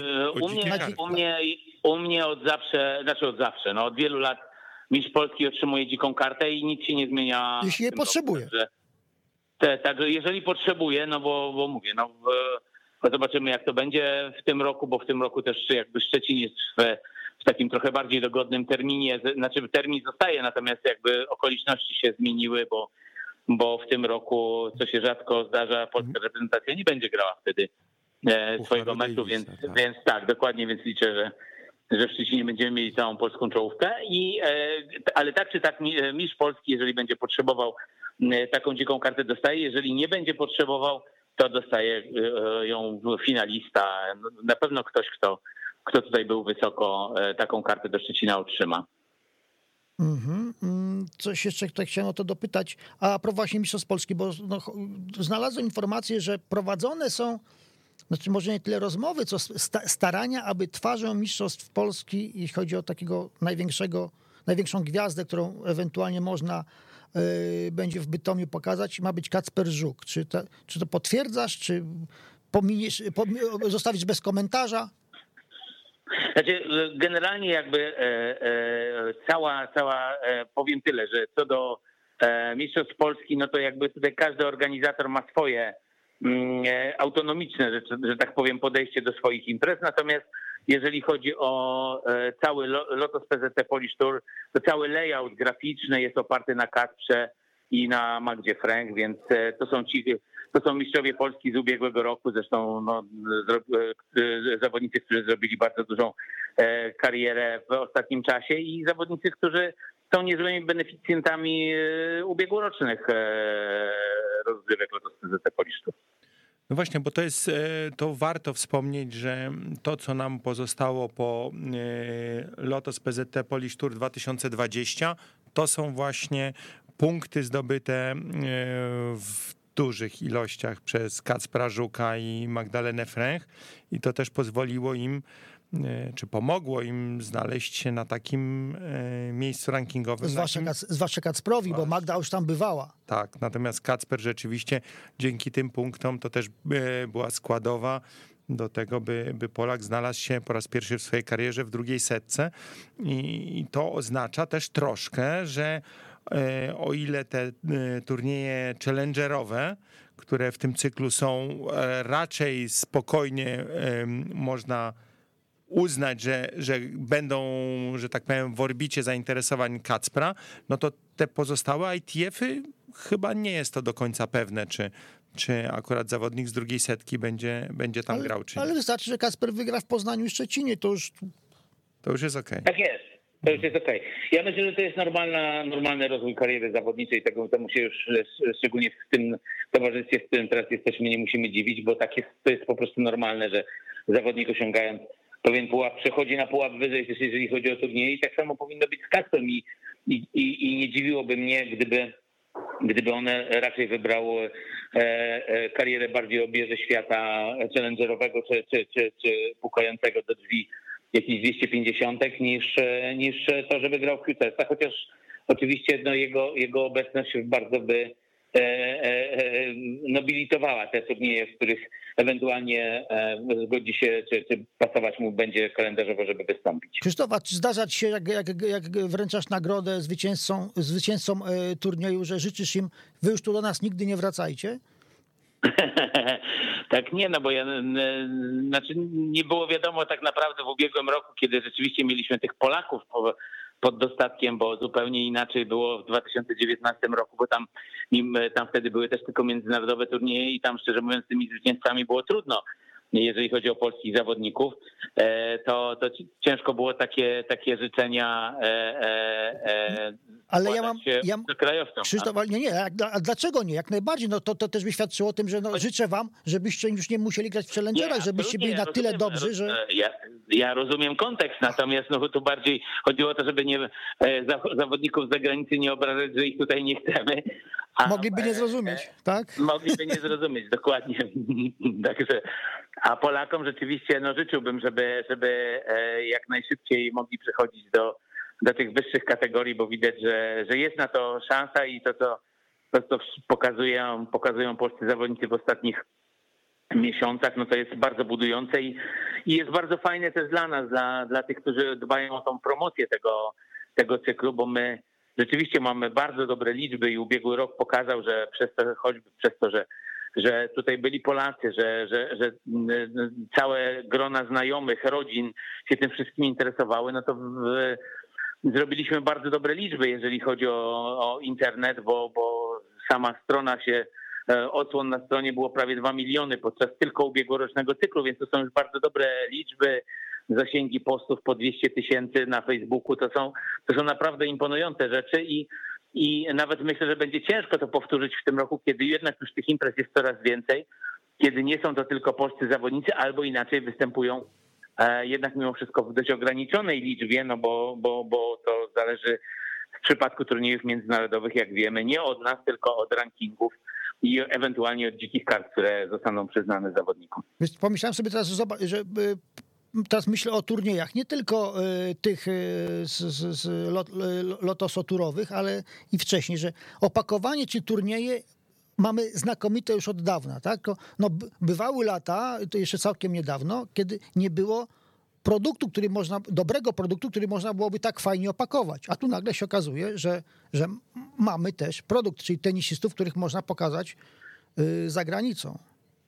u mnie od zawsze, od wielu lat mistrz Polski otrzymuje dziką kartę i nic się nie zmienia. Jeśli je potrzebuje. Także jeżeli potrzebuje, bo mówię, zobaczymy jak to będzie w tym roku, bo w tym roku też jakby Szczecin jest w takim trochę bardziej dogodnym terminie, znaczy termin zostaje, natomiast jakby okoliczności się zmieniły, bo w tym roku, co się rzadko zdarza, polska reprezentacja nie będzie grała wtedy swojego meczu, więc tak, dokładnie, więc liczę, że w Szczecinie będziemy mieli całą polską czołówkę, ale tak czy tak mistrz Polski, jeżeli będzie potrzebował taką dziką kartę, dostaje, jeżeli nie będzie potrzebował, to dostaje ją finalista, na pewno ktoś, kto tutaj był wysoko, taką kartę do Szczecina otrzyma. Coś jeszcze tutaj chciałem o to dopytać, a propos właśnie mistrzostw Polski, bo znalazłem informację, że prowadzone są, znaczy może nie tyle rozmowy, co starania, aby twarzą mistrzostw Polski, jeśli chodzi o takiego największą gwiazdę, którą ewentualnie można będzie w Bytomiu pokazać, ma być Kacper Żuk. Czy to potwierdzasz, czy zostawisz bez komentarza? Znaczy, generalnie jakby cała powiem tyle, że co do mistrzostw Polski, no to jakby tutaj każdy organizator ma swoje autonomiczne, że tak powiem, podejście do swoich imprez, natomiast jeżeli chodzi o cały Lotos PZT Polish Tour, to cały layout graficzny jest oparty na Kacprze i na Magdzie Frank, więc to są mistrzowie Polski z ubiegłego roku, zresztą zawodnicy, którzy zrobili bardzo dużą karierę w ostatnim czasie i zawodnicy, którzy są niezłymi beneficjentami ubiegłorocznych rozgrywek Lotos PZT Polish Tour. No właśnie, bo to warto wspomnieć, że to, co nam pozostało po Lotos PZT Polish Tour 2020, to są właśnie punkty zdobyte w dużych ilościach przez Kacpra Żuka i Magdalenę Fręch i to też pozwoliło im, czy pomogło im znaleźć się na takim miejscu rankingowym. Zwłaszcza Kacprowi, bo Magda już tam bywała. Tak, natomiast Kacper rzeczywiście dzięki tym punktom to też była składowa do tego, by Polak znalazł się po raz pierwszy w swojej karierze w drugiej setce i to oznacza też troszkę, że o ile te turnieje challengerowe, które w tym cyklu są raczej spokojnie można uznać, że będą, że tak powiem, w orbicie zainteresowań Kacpra, no to te pozostałe ITF-y chyba nie jest to do końca pewne, czy akurat zawodnik z drugiej setki będzie tam grał, czy nie. Ale wystarczy, że Kacper wygra w Poznaniu i Szczecinie, to już jest okej. Tak jest. To już jest okej. Ja myślę, że to jest normalny rozwój kariery zawodniczej, temu się już szczególnie w tym towarzystwie, w którym teraz jesteśmy, nie musimy dziwić, bo to jest po prostu normalne, że zawodnik osiągając pewien pułap przechodzi na pułap wyżej, też jeżeli chodzi o turnieje i tak samo powinno być z Kacprem i nie dziwiłoby mnie, gdyby on raczej wybrał karierę bardziej o bierze świata challengerowego czy pukającego do drzwi jakichś 250 niż to, żeby grał w QTS. Chociaż oczywiście jego obecność bardzo by nobilitowała te turnieje, w których ewentualnie zgodzi się, czy pasować mu będzie kalendarzowo, żeby wystąpić. Krzysztof, a czy zdarza ci się, jak wręczasz nagrodę zwycięzcom turnieju, że życzysz im, wy już tu do nas nigdy nie wracajcie? Tak nie, bo znaczy nie było wiadomo tak naprawdę w ubiegłym roku, kiedy rzeczywiście mieliśmy tych Polaków pod dostatkiem, bo zupełnie inaczej było w 2019 roku, bo tam wtedy były też tylko międzynarodowe turnieje i tam, szczerze mówiąc, z tymi zwycięzcami było trudno. Jeżeli chodzi o polskich zawodników, to ciężko było takie życzenia ale krajowcom. Krzysztof, a dlaczego nie? Jak najbardziej, no to też by świadczyło o tym, że życzę wam, żebyście już nie musieli grać w Challengerach, żebyście byli na tyle dobrzy, że... Ja rozumiem kontekst, natomiast tu bardziej chodziło o to, żeby zawodników z zagranicy nie obrażać, że ich tutaj nie chcemy. Mogliby nie zrozumieć, tak? Mogliby nie zrozumieć, dokładnie. A Polakom rzeczywiście życzyłbym, żeby jak najszybciej mogli przechodzić do tych wyższych kategorii, bo widać, że jest na to szansa i to co pokazują polscy zawodnicy w ostatnich miesiącach, to jest bardzo budujące i jest bardzo fajne też dla nas, dla tych, którzy dbają o tą promocję tego cyklu, bo my rzeczywiście mamy bardzo dobre liczby i ubiegły rok pokazał, że choćby przez to, że tutaj byli Polacy, że całe grona znajomych, rodzin się tym wszystkim interesowały, to zrobiliśmy bardzo dobre liczby, jeżeli chodzi o internet, bo sama strona odsłon na stronie było prawie 2 miliony podczas tylko ubiegłorocznego cyklu, więc to są już bardzo dobre liczby. Zasięgi postów po 200 000 na Facebooku, to są naprawdę imponujące rzeczy i nawet myślę, że będzie ciężko to powtórzyć w tym roku, kiedy jednak już tych imprez jest coraz więcej, kiedy nie są to tylko polscy zawodnicy, albo inaczej występują jednak mimo wszystko w dość ograniczonej liczbie, bo to zależy w przypadku turniejów międzynarodowych, jak wiemy, nie od nas, tylko od rankingów i ewentualnie od dzikich kart, które zostaną przyznane zawodnikom. Pomyślałem sobie teraz, że teraz myślę o turniejach, nie tylko tych lotosoturowych, ale i wcześniej, że opakowanie czy turnieje mamy znakomite już od dawna, tak? Bywały lata, to jeszcze całkiem niedawno, kiedy nie było dobrego produktu, który można byłoby tak fajnie opakować. A tu nagle się okazuje, że mamy też produkt, czyli tenisistów, których można pokazać za granicą.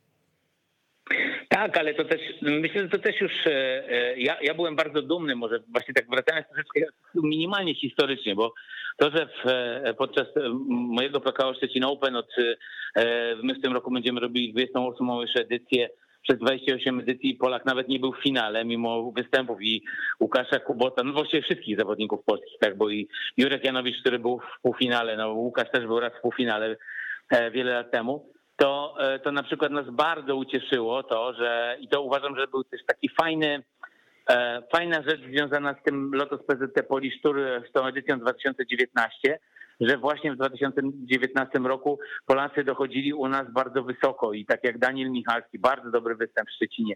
Tak, ale to też, myślę, że to też już, ja byłem bardzo dumny, może właśnie tak wracając troszeczkę minimalnie historycznie, bo to, że podczas mojego PKO Szczecin Open my w tym roku będziemy robili 28. już edycję, przez 28 edycji Polak nawet nie był w finale, mimo występów i Łukasza Kubota, właściwie wszystkich zawodników polskich, tak, bo i Jurek Janowicz, który był w półfinale, Łukasz też był raz w półfinale wiele lat temu. To na przykład nas bardzo ucieszyło i to uważam, że był też taki fajna rzecz związana z tym Lotos PZT Polish Tour z tą edycją 2019, że właśnie w 2019 roku Polacy dochodzili u nas bardzo wysoko i tak jak Daniel Michalski, bardzo dobry występ w Szczecinie.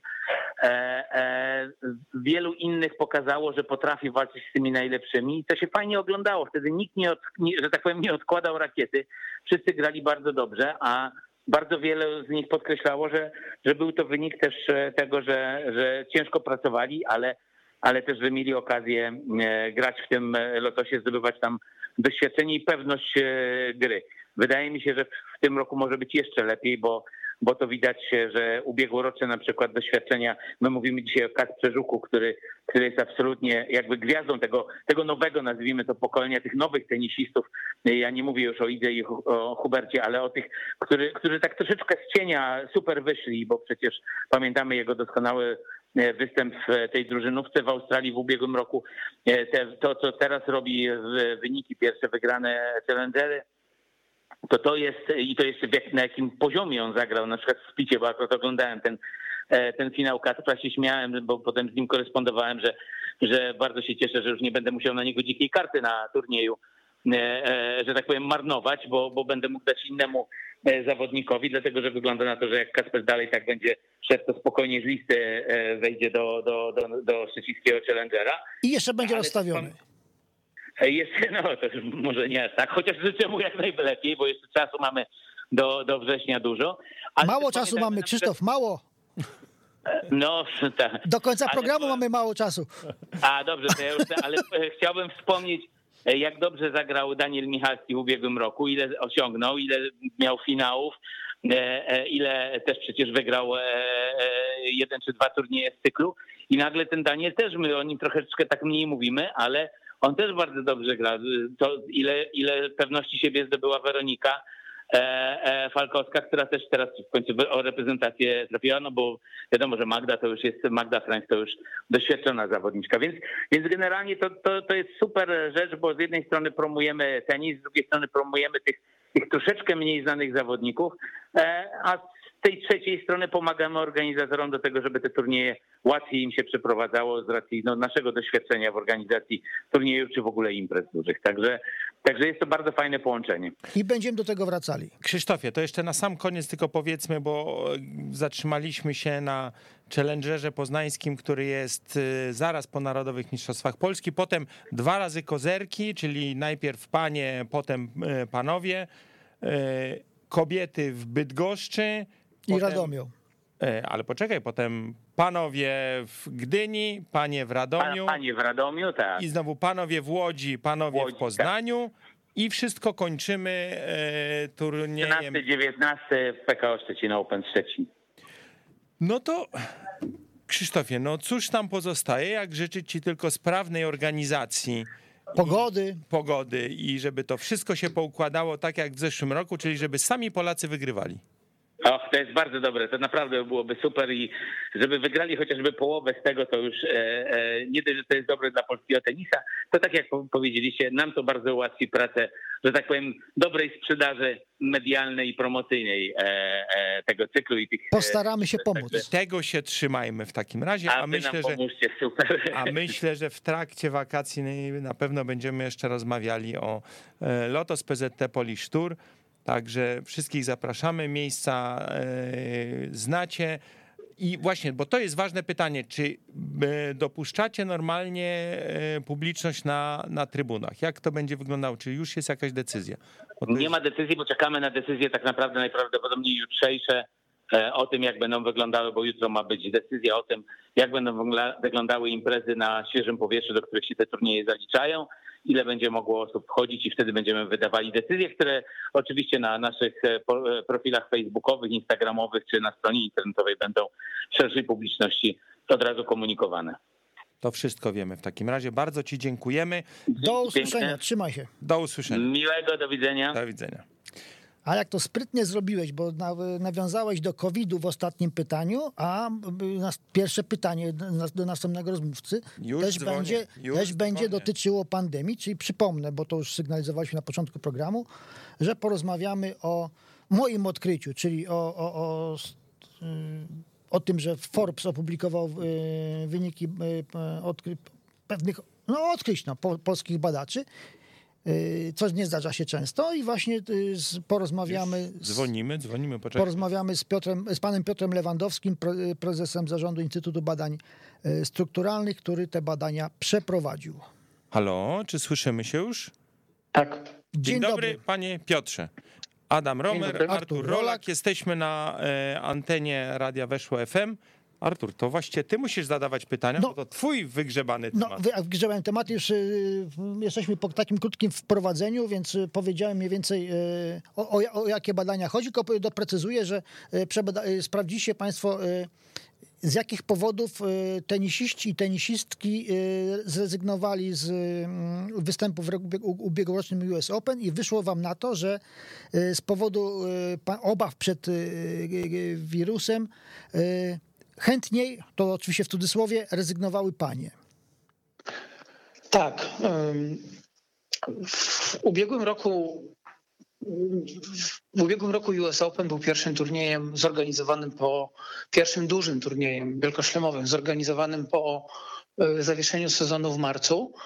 Wielu innych pokazało, że potrafi walczyć z tymi najlepszymi i to się fajnie oglądało. Wtedy nikt że tak powiem, nie odkładał rakiety. Wszyscy grali bardzo dobrze, a bardzo wiele z nich podkreślało, że był to wynik też tego, że ciężko pracowali, ale też, że mieli okazję grać w tym lotosie, zdobywać tam doświadczenie i pewność gry. Wydaje mi się, że w tym roku może być jeszcze lepiej, bo to widać, że ubiegłoroczne na przykład doświadczenia, my mówimy dzisiaj o Kacprze Żuku, który jest absolutnie jakby gwiazdą tego nowego, nazwijmy to, pokolenia, tych nowych tenisistów. Ja nie mówię już o Idze i o Hubercie, ale o tych, którzy tak troszeczkę z cienia super wyszli, bo przecież pamiętamy jego doskonały występ w tej drużynówce w Australii w ubiegłym roku. To, co teraz robi wyniki, pierwsze wygrane Challengery, to jest, i to jeszcze na jakim poziomie on zagrał, na przykład w Spicie, bo akurat oglądałem ten finał Kacpra, się śmiałem, bo potem z nim korespondowałem, że bardzo się cieszę, że już nie będę musiał na niego dzikiej karty na turnieju, że tak powiem, marnować, bo będę mógł dać innemu zawodnikowi, dlatego że wygląda na to, że jak Kacper dalej tak będzie szedł, to spokojnie z listy wejdzie do szczecińskiego Challengera. I jeszcze będzie rozstawiony. Jeszcze, to już może nie aż tak, chociaż życzę mu jak najlepiej, bo jeszcze czasu mamy do września dużo. Ale mało czasu mamy, Krzysztof, mało. Tak. Do końca programu mamy mało czasu. Dobrze, to ja już, ale chciałbym wspomnieć, jak dobrze zagrał Daniel Michalski w ubiegłym roku, ile osiągnął, ile miał finałów, ile też przecież wygrał 1 czy 2 turnieje z cyklu i nagle ten Daniel też, my o nim troszeczkę tak mniej mówimy, ale on też bardzo dobrze gra. To ile pewności siebie zdobyła Weronika Falkowska, która też teraz w końcu o reprezentację trafiła, bo wiadomo, że Magda Frank to już doświadczona zawodniczka, więc generalnie to jest super rzecz, bo z jednej strony promujemy tenis, z drugiej strony promujemy tych troszeczkę mniej znanych zawodników, a z tej trzeciej strony pomagamy organizatorom do tego, żeby te turnieje łatwiej im się przeprowadzało z racji naszego doświadczenia w organizacji turniejów czy w ogóle imprez dużych. Także Także jest to bardzo fajne połączenie. I będziemy do tego wracali. Krzysztofie, to jeszcze na sam koniec tylko powiedzmy, bo zatrzymaliśmy się na Challengerze poznańskim, który jest zaraz po Narodowych Mistrzostwach Polski, potem 2 razy kozerki, czyli najpierw panie, potem panowie, kobiety w Bydgoszczy. I Radomiu. Ale poczekaj, potem panowie w Gdyni, panie w Radomiu. Panie w Radomiu, tak. I znowu panowie w Łodzi, panowie w Poznaniu. Tak. I wszystko kończymy turniejem. 13-19 w PKO Szczecin Open Szczecin. No to Krzysztofie, no cóż nam pozostaje, jak życzyć ci tylko sprawnej organizacji. Pogody i żeby to wszystko się poukładało tak jak w zeszłym roku, czyli żeby sami Polacy wygrywali. Och, to jest bardzo dobre, to naprawdę byłoby super i żeby wygrali chociażby połowę z tego, to już nie dość, że to jest dobre dla polskiego tenisa, to tak jak powiedzieliście, nam to bardzo ułatwi pracę, że tak powiem, dobrej sprzedaży medialnej i promocyjnej tego cyklu. I tych. Postaramy się pomóc. Tego się trzymajmy w takim razie. A myślę, pomóżcie, super. A myślę, że w trakcie wakacji na pewno będziemy jeszcze rozmawiali o Lotos PZT Polish Tour. Także wszystkich zapraszamy, miejsca znacie. I właśnie, bo to jest ważne pytanie, czy dopuszczacie normalnie publiczność na trybunach? Jak to będzie wyglądało? Czy już jest jakaś decyzja? Nie ma decyzji, bo czekamy na decyzję tak naprawdę najprawdopodobniej jutrzejsze o tym, jak będą wyglądały, bo jutro ma być decyzja o tym, jak będą wyglądały imprezy na świeżym powietrzu, do których się te turnieje zaliczają, ile będzie mogło osób wchodzić i wtedy będziemy wydawali decyzje, które oczywiście na naszych profilach facebookowych, instagramowych czy na stronie internetowej będą szerszej publiczności od razu komunikowane. To wszystko wiemy w takim razie. Bardzo ci dziękujemy. Do usłyszenia, pięknie. Trzymaj się. Do usłyszenia. Miłego, do widzenia. Do widzenia. A jak to sprytnie zrobiłeś, bo nawiązałeś do COVID-u w ostatnim pytaniu, a pierwsze pytanie do następnego rozmówcy też będzie dotyczyło pandemii, czyli przypomnę, bo to już sygnalizowaliśmy na początku programu, że porozmawiamy o moim odkryciu, czyli o tym, że Forbes opublikował wyniki pewnych odkryć polskich badaczy, co nie zdarza się często i właśnie porozmawiamy. Dzwonimy, poczekaj. Porozmawiamy z panem Piotrem Lewandowskim, prezesem Zarządu Instytutu Badań Strukturalnych, który te badania przeprowadził. Halo, czy słyszymy się już? Tak. Dzień dobry, panie Piotrze. Adam Romer, Artur Rolak. Jesteśmy na antenie Radia Weszło FM. Artur, to właściwie ty musisz zadawać pytania, bo to twój wygrzebany temat. Wygrzebany temat, już jesteśmy po takim krótkim wprowadzeniu, więc powiedziałem mniej więcej o jakie badania chodzi, tylko doprecyzuję, że sprawdzicie państwo, z jakich powodów tenisiści i tenisistki zrezygnowali z występów w ubiegłorocznym US Open i wyszło wam na to, że z powodu obaw przed wirusem chętniej, to oczywiście w cudzysłowie, rezygnowały panie. Tak. W ubiegłym roku US Open był pierwszym turniejem zorganizowanym pierwszym dużym turniejem wielkoszlemowym zorganizowanym po zawieszeniu sezonu w marcu.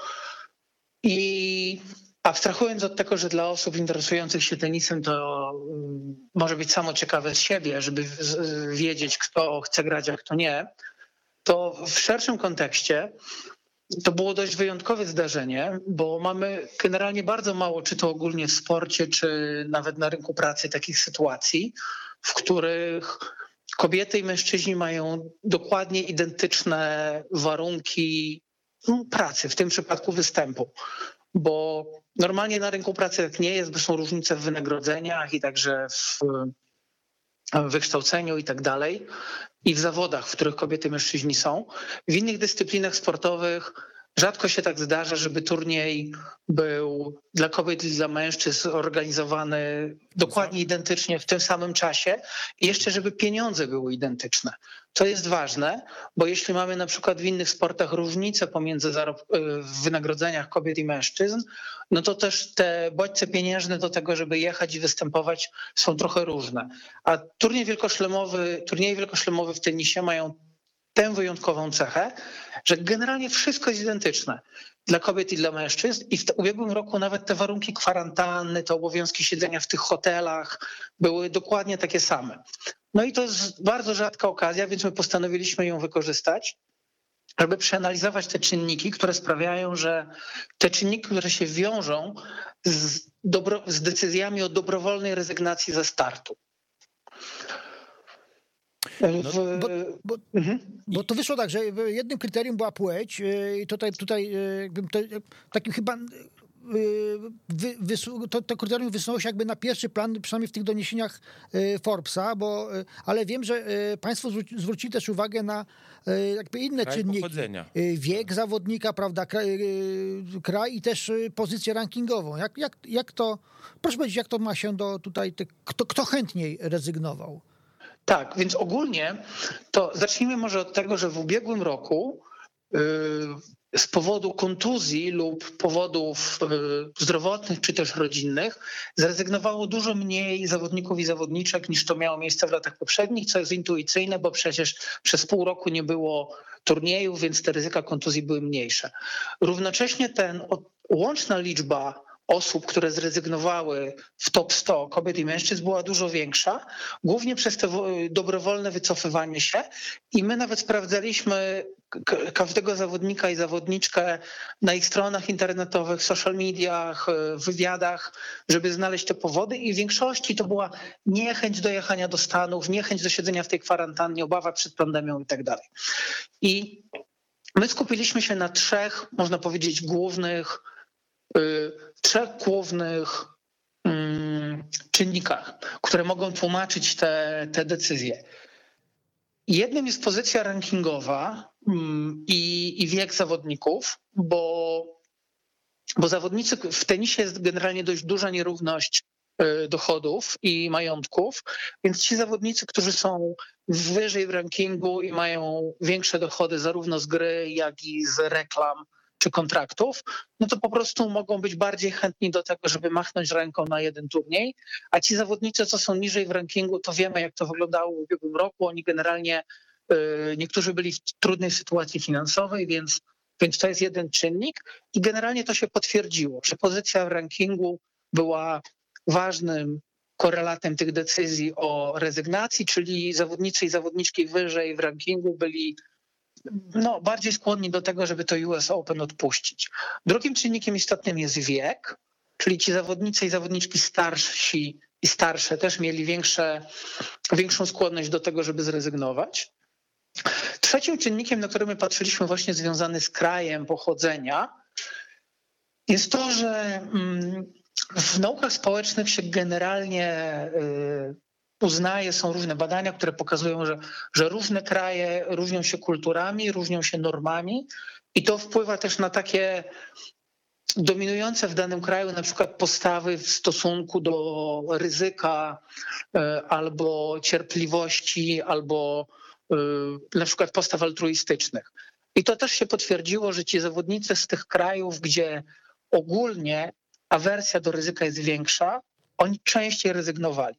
I abstrahując od tego, że dla osób interesujących się tenisem to może być samo ciekawe z siebie, żeby wiedzieć, kto chce grać, a kto nie, to w szerszym kontekście to było dość wyjątkowe zdarzenie, bo mamy generalnie bardzo mało, czy to ogólnie w sporcie, czy nawet na rynku pracy, takich sytuacji, w których kobiety i mężczyźni mają dokładnie identyczne warunki pracy, w tym przypadku występu. Bo normalnie na rynku pracy tak nie jest, bo są różnice w wynagrodzeniach i także w wykształceniu i tak dalej i w zawodach, w których kobiety i mężczyźni są. W innych dyscyplinach sportowych rzadko się tak zdarza, żeby turniej był dla kobiet i dla mężczyzn organizowany dokładnie identycznie w tym samym czasie i jeszcze, żeby pieniądze były identyczne. To jest ważne, bo jeśli mamy na przykład w innych sportach różnice pomiędzy w wynagrodzeniach kobiet i mężczyzn, no to też te bodźce pieniężne do tego, żeby jechać i występować, są trochę różne. A turnieje wielkoszlemowe w tenisie mają tę wyjątkową cechę, że generalnie wszystko jest identyczne dla kobiet i dla mężczyzn i w ubiegłym roku nawet te warunki kwarantanny, te obowiązki siedzenia w tych hotelach były dokładnie takie same. No i to jest bardzo rzadka okazja, więc my postanowiliśmy ją wykorzystać, żeby przeanalizować te czynniki, które sprawiają, że te czynniki, które się wiążą z decyzjami o dobrowolnej rezygnacji ze startu. Bo to wyszło tak, że jednym kryterium była płeć i tutaj takim chyba to kryterium wysunęło się jakby na pierwszy plan, przynajmniej w tych doniesieniach Forbesa, ale wiem, że państwo zwrócili też uwagę na jakby inne czynniki. Pochodzenia. Wiek zawodnika, prawda, kraj i też pozycję rankingową. Jak to, proszę powiedzieć, jak to ma się do tutaj, kto chętniej rezygnował? Tak, więc ogólnie to zacznijmy może od tego, że w ubiegłym roku z powodu kontuzji lub powodów zdrowotnych czy też rodzinnych zrezygnowało dużo mniej zawodników i zawodniczek niż to miało miejsce w latach poprzednich, co jest intuicyjne, bo przecież przez pół roku nie było turniejów, więc te ryzyka kontuzji były mniejsze. Równocześnie łączna liczba osób, które zrezygnowały w top 100 kobiet i mężczyzn była dużo większa, głównie przez te dobrowolne wycofywanie się i my nawet sprawdzaliśmy każdego zawodnika i zawodniczkę na ich stronach internetowych, social mediach, wywiadach, żeby znaleźć te powody i w większości to była niechęć do jechania do Stanów, niechęć do siedzenia w tej kwarantannie, obawa przed pandemią i tak dalej. I my skupiliśmy się na trzech, można powiedzieć, głównych czynnikach, które mogą tłumaczyć te decyzje. Jednym jest pozycja rankingowa i wiek zawodników, bo zawodnicy w tenisie jest generalnie dość duża nierówność dochodów i majątków, więc ci zawodnicy, którzy są wyżej w rankingu i mają większe dochody zarówno z gry, jak i z reklam czy kontraktów, no to po prostu mogą być bardziej chętni do tego, żeby machnąć ręką na jeden turniej, a ci zawodnicy, co są niżej w rankingu, to wiemy, jak to wyglądało w ubiegłym roku. Oni generalnie, niektórzy byli w trudnej sytuacji finansowej, więc to jest jeden czynnik i generalnie to się potwierdziło, że pozycja w rankingu była ważnym korelatem tych decyzji o rezygnacji, czyli zawodnicy i zawodniczki wyżej w rankingu byli bardziej skłonni do tego, żeby to US Open odpuścić. Drugim czynnikiem istotnym jest wiek, czyli ci zawodnicy i zawodniczki starsi i starsze też mieli większą skłonność do tego, żeby zrezygnować. Trzecim czynnikiem, na który my patrzyliśmy, właśnie związany z krajem pochodzenia, jest to, że w naukach społecznych się generalnie uznaje, są różne badania, które pokazują, że różne kraje różnią się kulturami, różnią się normami i to wpływa też na takie dominujące w danym kraju na przykład postawy w stosunku do ryzyka albo cierpliwości, albo na przykład postaw altruistycznych. I to też się potwierdziło, że ci zawodnicy z tych krajów, gdzie ogólnie awersja do ryzyka jest większa, oni częściej rezygnowali.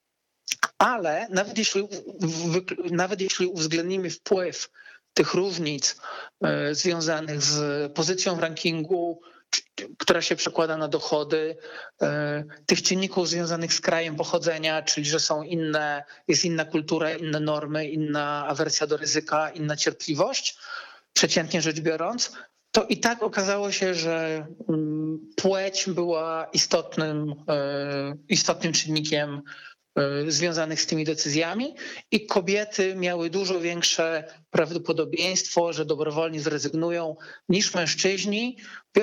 Ale nawet jeśli uwzględnimy wpływ tych różnic związanych z pozycją w rankingu, która się przekłada na dochody, tych czynników związanych z krajem pochodzenia, czyli że jest inna kultura, inne normy, inna awersja do ryzyka, inna cierpliwość, przeciętnie rzecz biorąc, to i tak okazało się, że płeć była istotnym czynnikiem związanych z tymi decyzjami i kobiety miały dużo większe prawdopodobieństwo, że dobrowolnie zrezygnują niż mężczyźni.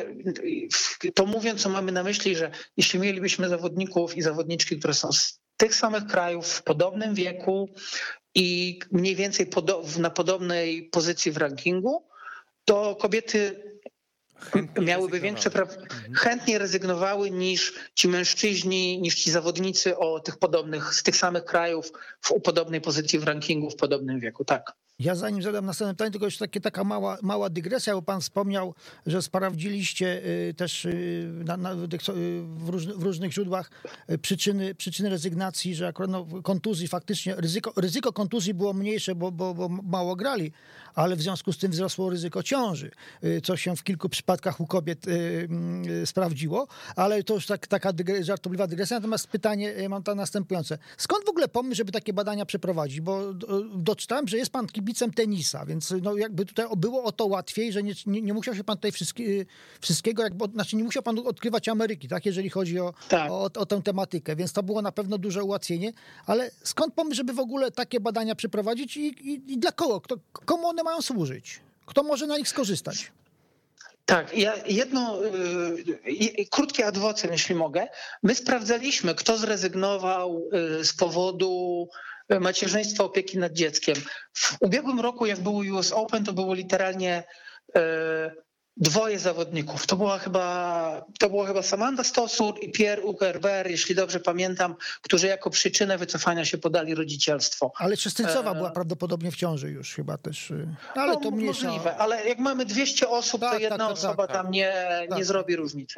To mówiąc, co mamy na myśli, że jeśli mielibyśmy zawodników i zawodniczki, które są z tych samych krajów, w podobnym wieku i mniej więcej na podobnej pozycji w rankingu, to kobiety miałyby większe chętnie rezygnowały niż ci mężczyźni, niż ci zawodnicy z tych samych krajów w podobnej pozycji w rankingu, w podobnym wieku, tak. Ja zanim zadam następne pytanie, tylko jeszcze taka mała dygresja, bo pan wspomniał, że sprawdziliście też w różnych źródłach przyczyny rezygnacji, że akurat kontuzji faktycznie, ryzyko kontuzji było mniejsze, bo mało grali, ale w związku z tym wzrosło ryzyko ciąży, co się w kilku przypadkach u kobiet sprawdziło, ale to już taka żartobliwa dygresja. Natomiast pytanie mam tam następujące. Skąd w ogóle pomysł, żeby takie badania przeprowadzić? Bo doczytałem, że jest pan kibicem tenisa, więc jakby tutaj było o to łatwiej, że nie musiał się pan tutaj wszystkiego, znaczy nie musiał pan odkrywać Ameryki, tak, jeżeli chodzi o tę tematykę, więc to było na pewno duże ułatwienie, ale skąd pomysł, żeby w ogóle takie badania przeprowadzić i dla kogo? Komu one mają służyć? Kto może na nich skorzystać? Tak, krótkie ad vocem, jeśli mogę. My sprawdzaliśmy, kto zrezygnował z powodu macierzyństwa, opieki nad dzieckiem. W ubiegłym roku, jak był US Open, to było literalnie dwoje zawodników. To była chyba Samantha Stosur i Pierre Hugerbert, jeśli dobrze pamiętam, którzy jako przyczynę wycofania się podali rodzicielstwo. Ale Strzelcowa była prawdopodobnie w ciąży już chyba też. Ale to mniejsza. Możliwe, ale jak mamy 200 osób, to jedna osoba tam nie zrobi różnicy.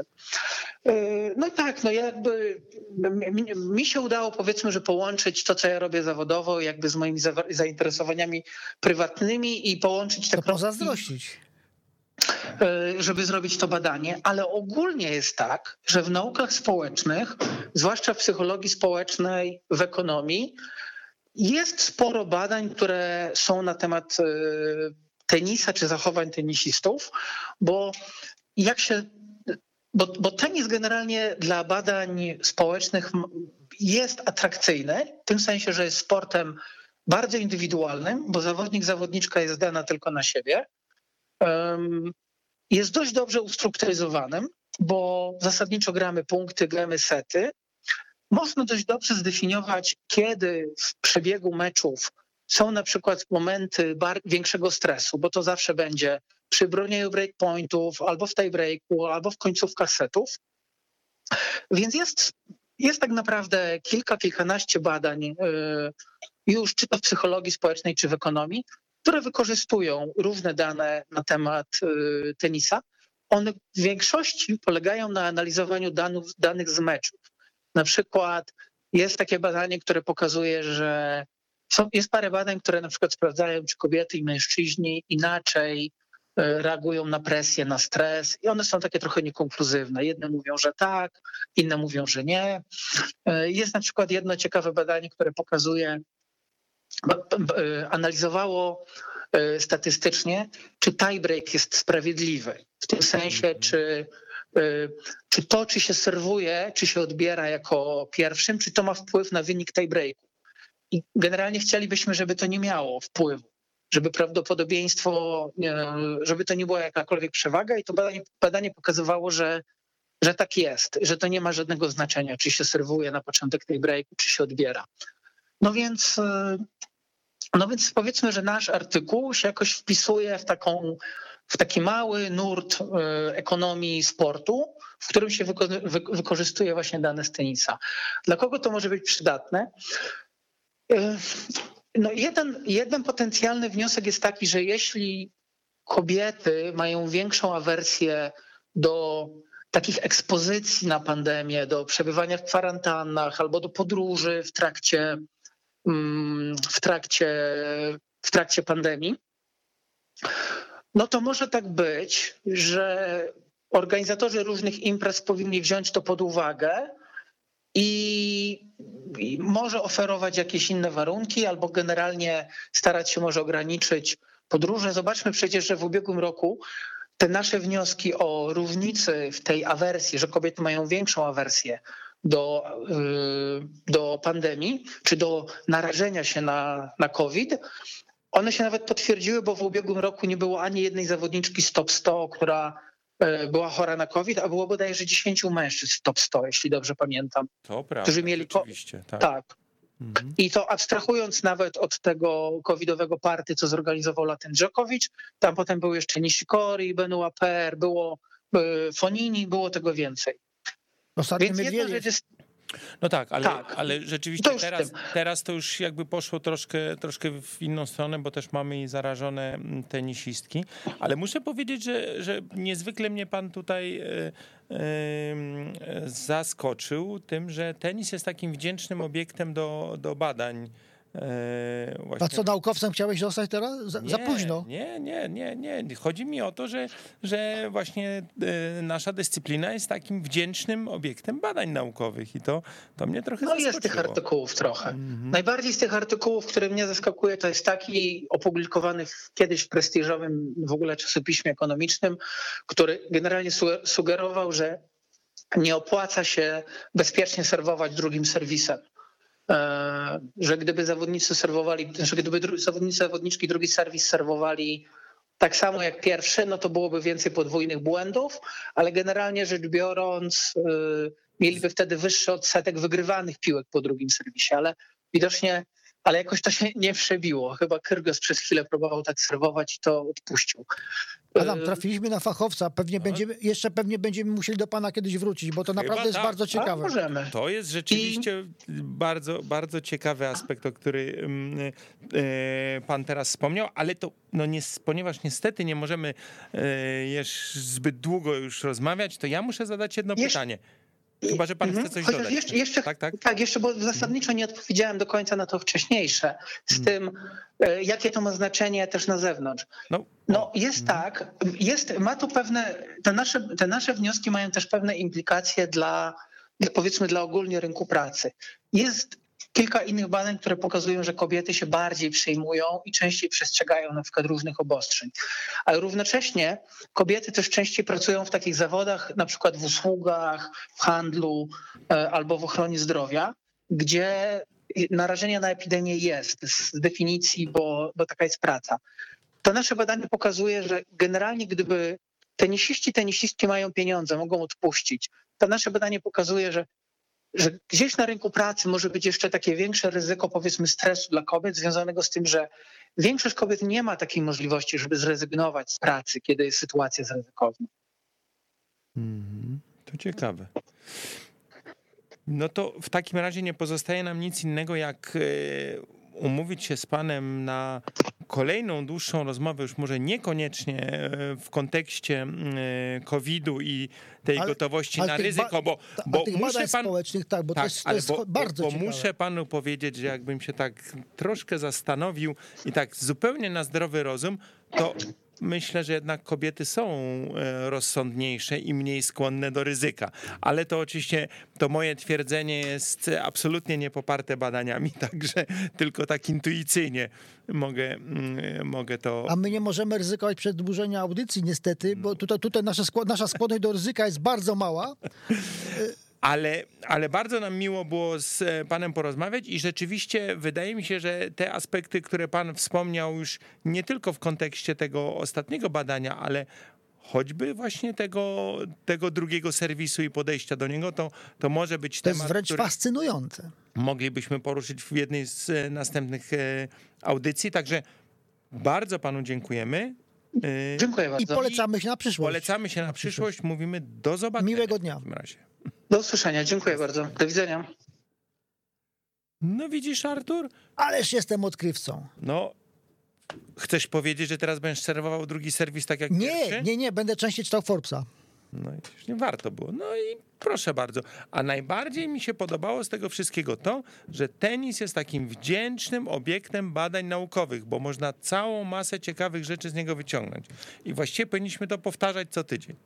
Mi się udało, powiedzmy, że połączyć to, co ja robię zawodowo, jakby z moimi zainteresowaniami prywatnymi i połączyć te kroki. Pozazdrościć. Żeby zrobić to badanie, ale ogólnie jest tak, że w naukach społecznych, zwłaszcza w psychologii społecznej, w ekonomii, jest sporo badań, które są na temat tenisa czy zachowań tenisistów, bo tenis generalnie dla badań społecznych jest atrakcyjny, w tym sensie, że jest sportem bardzo indywidualnym, bo zawodniczka jest dana tylko na siebie. Jest dość dobrze ustrukturyzowanym, bo zasadniczo gramy punkty, gramy sety. Można dość dobrze zdefiniować, kiedy w przebiegu meczów są na przykład momenty większego stresu, bo to zawsze będzie przy bronieniu breakpointów, albo w tiebreaku, albo w końcówkach setów. Więc jest tak naprawdę kilkanaście badań już czy to w psychologii społecznej, czy w ekonomii, które wykorzystują różne dane na temat tenisa. One w większości polegają na analizowaniu danych z meczów. Na przykład jest takie badanie, które pokazuje, że jest parę badań, które na przykład sprawdzają, czy kobiety i mężczyźni inaczej reagują na presję, na stres i one są takie trochę niekonkluzywne. Jedne mówią, że tak, inne mówią, że nie. Jest na przykład jedno ciekawe badanie, które pokazuje, analizowało statystycznie, czy tiebreak jest sprawiedliwy. W tym sensie, czy się serwuje, czy się odbiera jako pierwszym, czy to ma wpływ na wynik tiebreaku. I generalnie chcielibyśmy, żeby to nie miało wpływu, żeby prawdopodobieństwo, żeby to nie była jakakolwiek przewaga i to badanie pokazywało, że tak jest, że to nie ma żadnego znaczenia, czy się serwuje na początek tiebreaku, czy się odbiera. No więc powiedzmy, że nasz artykuł się jakoś wpisuje w taki mały nurt ekonomii sportu, w którym się wykorzystuje właśnie dane z tenisa. Dla kogo to może być przydatne? No jeden potencjalny wniosek jest taki, że jeśli kobiety mają większą awersję do takich ekspozycji na pandemię, do przebywania w kwarantannach albo do podróży w trakcie pandemii, no to może tak być, że organizatorzy różnych imprez powinni wziąć to pod uwagę i może oferować jakieś inne warunki albo generalnie starać się może ograniczyć podróże. Zobaczmy przecież, że w ubiegłym roku te nasze wnioski o różnicy w tej awersji, że kobiety mają większą awersję do pandemii czy do narażenia się na COVID, one się nawet potwierdziły, bo w ubiegłym roku nie było ani jednej zawodniczki z top 100, która była chora na COVID, a było bodajże 10 mężczyzn w top 100, jeśli dobrze pamiętam. To prawda, którzy mieli oczywiście. Tak. Mhm. I to abstrahując nawet od tego covidowego party, co zorganizował Latin Djokovic, tam potem był jeszcze Nishikori, Benoit Paire, było Fonini, było tego więcej. Ostatnio Miedwiediew. No tak, ale rzeczywiście To teraz to już jakby poszło troszkę w inną stronę, bo też mamy i zarażone tenisistki, ale muszę powiedzieć, że niezwykle mnie pan tutaj zaskoczył tym, że tenis jest takim wdzięcznym obiektem do badań. A co, naukowcem chciałeś zostać teraz? Za późno. Nie. Chodzi mi o to, że właśnie nasza dyscyplina jest takim wdzięcznym obiektem badań naukowych i to mnie trochę zaskoczyło. Jest tych artykułów trochę. Najbardziej z tych artykułów, który mnie zaskakuje, to jest taki opublikowany kiedyś w prestiżowym w ogóle czasopiśmie ekonomicznym, który generalnie sugerował, że nie opłaca się bezpiecznie serwować drugim serwisem. Że gdyby zawodniczki drugi serwis serwowali tak samo jak pierwszy, no to byłoby więcej podwójnych błędów, ale generalnie rzecz biorąc mieliby wtedy wyższy odsetek wygrywanych piłek po drugim serwisie, ale widocznie, jakoś to się nie przebiło. Chyba Kyrgios przez chwilę próbował tak serwować i to odpuścił. Adam, trafiliśmy na fachowca. Pewnie będziemy musieli do pana kiedyś wrócić, bo to naprawdę jest bardzo ciekawe. Możemy. To jest rzeczywiście bardzo, bardzo ciekawy aspekt, o który pan teraz wspomniał, ale to ponieważ niestety nie możemy zbyt długo już rozmawiać, to ja muszę zadać jedno pytanie. Chyba że pan chce coś dodać. Jeszcze, bo zasadniczo nie odpowiedziałem do końca na to wcześniejsze, z tym, jakie to ma znaczenie też na zewnątrz. Ma to pewne, te nasze wnioski mają też pewne implikacje dla ogólnie rynku pracy. Jest kilka innych badań, które pokazują, że kobiety się bardziej przejmują i częściej przestrzegają na przykład różnych obostrzeń. Ale równocześnie kobiety też częściej pracują w takich zawodach, na przykład w usługach, w handlu albo w ochronie zdrowia, gdzie narażenie na epidemię jest z definicji, bo taka jest praca. To nasze badanie pokazuje, że generalnie gdyby tenisistki mają pieniądze, mogą odpuścić, to nasze badanie pokazuje, że gdzieś na rynku pracy może być jeszcze takie większe ryzyko, powiedzmy, stresu dla kobiet związanego z tym, że większość kobiet nie ma takiej możliwości, żeby zrezygnować z pracy, kiedy jest sytuacja ryzykowna. To ciekawe. No to w takim razie nie pozostaje nam nic innego, jak umówić się z panem na kolejną dłuższą rozmowę, już może niekoniecznie w kontekście COVID-u i tej gotowości na ryzyko, bo muszę społecznych, bo to jest bardzo ciekawe. Muszę panu powiedzieć, że jakbym się tak troszkę zastanowił i tak zupełnie na zdrowy rozum, to myślę, że jednak kobiety są rozsądniejsze i mniej skłonne do ryzyka. Ale to oczywiście, to moje twierdzenie jest absolutnie niepoparte badaniami, także tylko tak intuicyjnie mogę to... A my nie możemy ryzykować przedłużenia audycji niestety, bo tutaj nasza skłonność do ryzyka jest bardzo mała. Ale bardzo nam miło było z panem porozmawiać i rzeczywiście wydaje mi się, że te aspekty, które pan wspomniał już nie tylko w kontekście tego ostatniego badania, ale choćby właśnie tego drugiego serwisu i podejścia do niego, to może być temat, to jest wręcz fascynujące. Moglibyśmy poruszyć w jednej z następnych audycji, także bardzo panu dziękujemy. Dziękuję bardzo. I polecamy się na przyszłość. Polecamy się na przyszłość. Mówimy do zobaczenia. Miłego dnia. W takim razie. Do usłyszenia. Dziękuję bardzo. Do widzenia. No widzisz, Artur? Ależ jestem odkrywcą. No, chcesz powiedzieć, że teraz będziesz serwował drugi serwis tak jak pierwszy? Nie. Będę częściej czytał Forbesa. No i już nie warto było. No i proszę bardzo. A najbardziej mi się podobało z tego wszystkiego to, że tenis jest takim wdzięcznym obiektem badań naukowych, bo można całą masę ciekawych rzeczy z niego wyciągnąć. I właściwie powinniśmy to powtarzać co tydzień.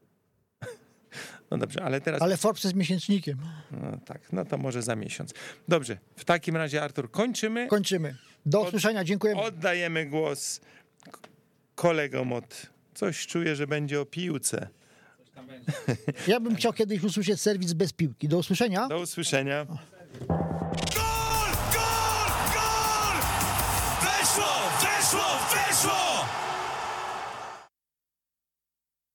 No dobrze, ale teraz... Ale Forbes jest miesięcznikiem. No tak, no to może za miesiąc. Dobrze, w takim razie, Artur, kończymy. Do usłyszenia, dziękujemy. Oddajemy głos kolegom Coś czuję, że będzie o piłce. Ja bym chciał kiedyś usłyszeć serwis bez piłki. Do usłyszenia. Do usłyszenia.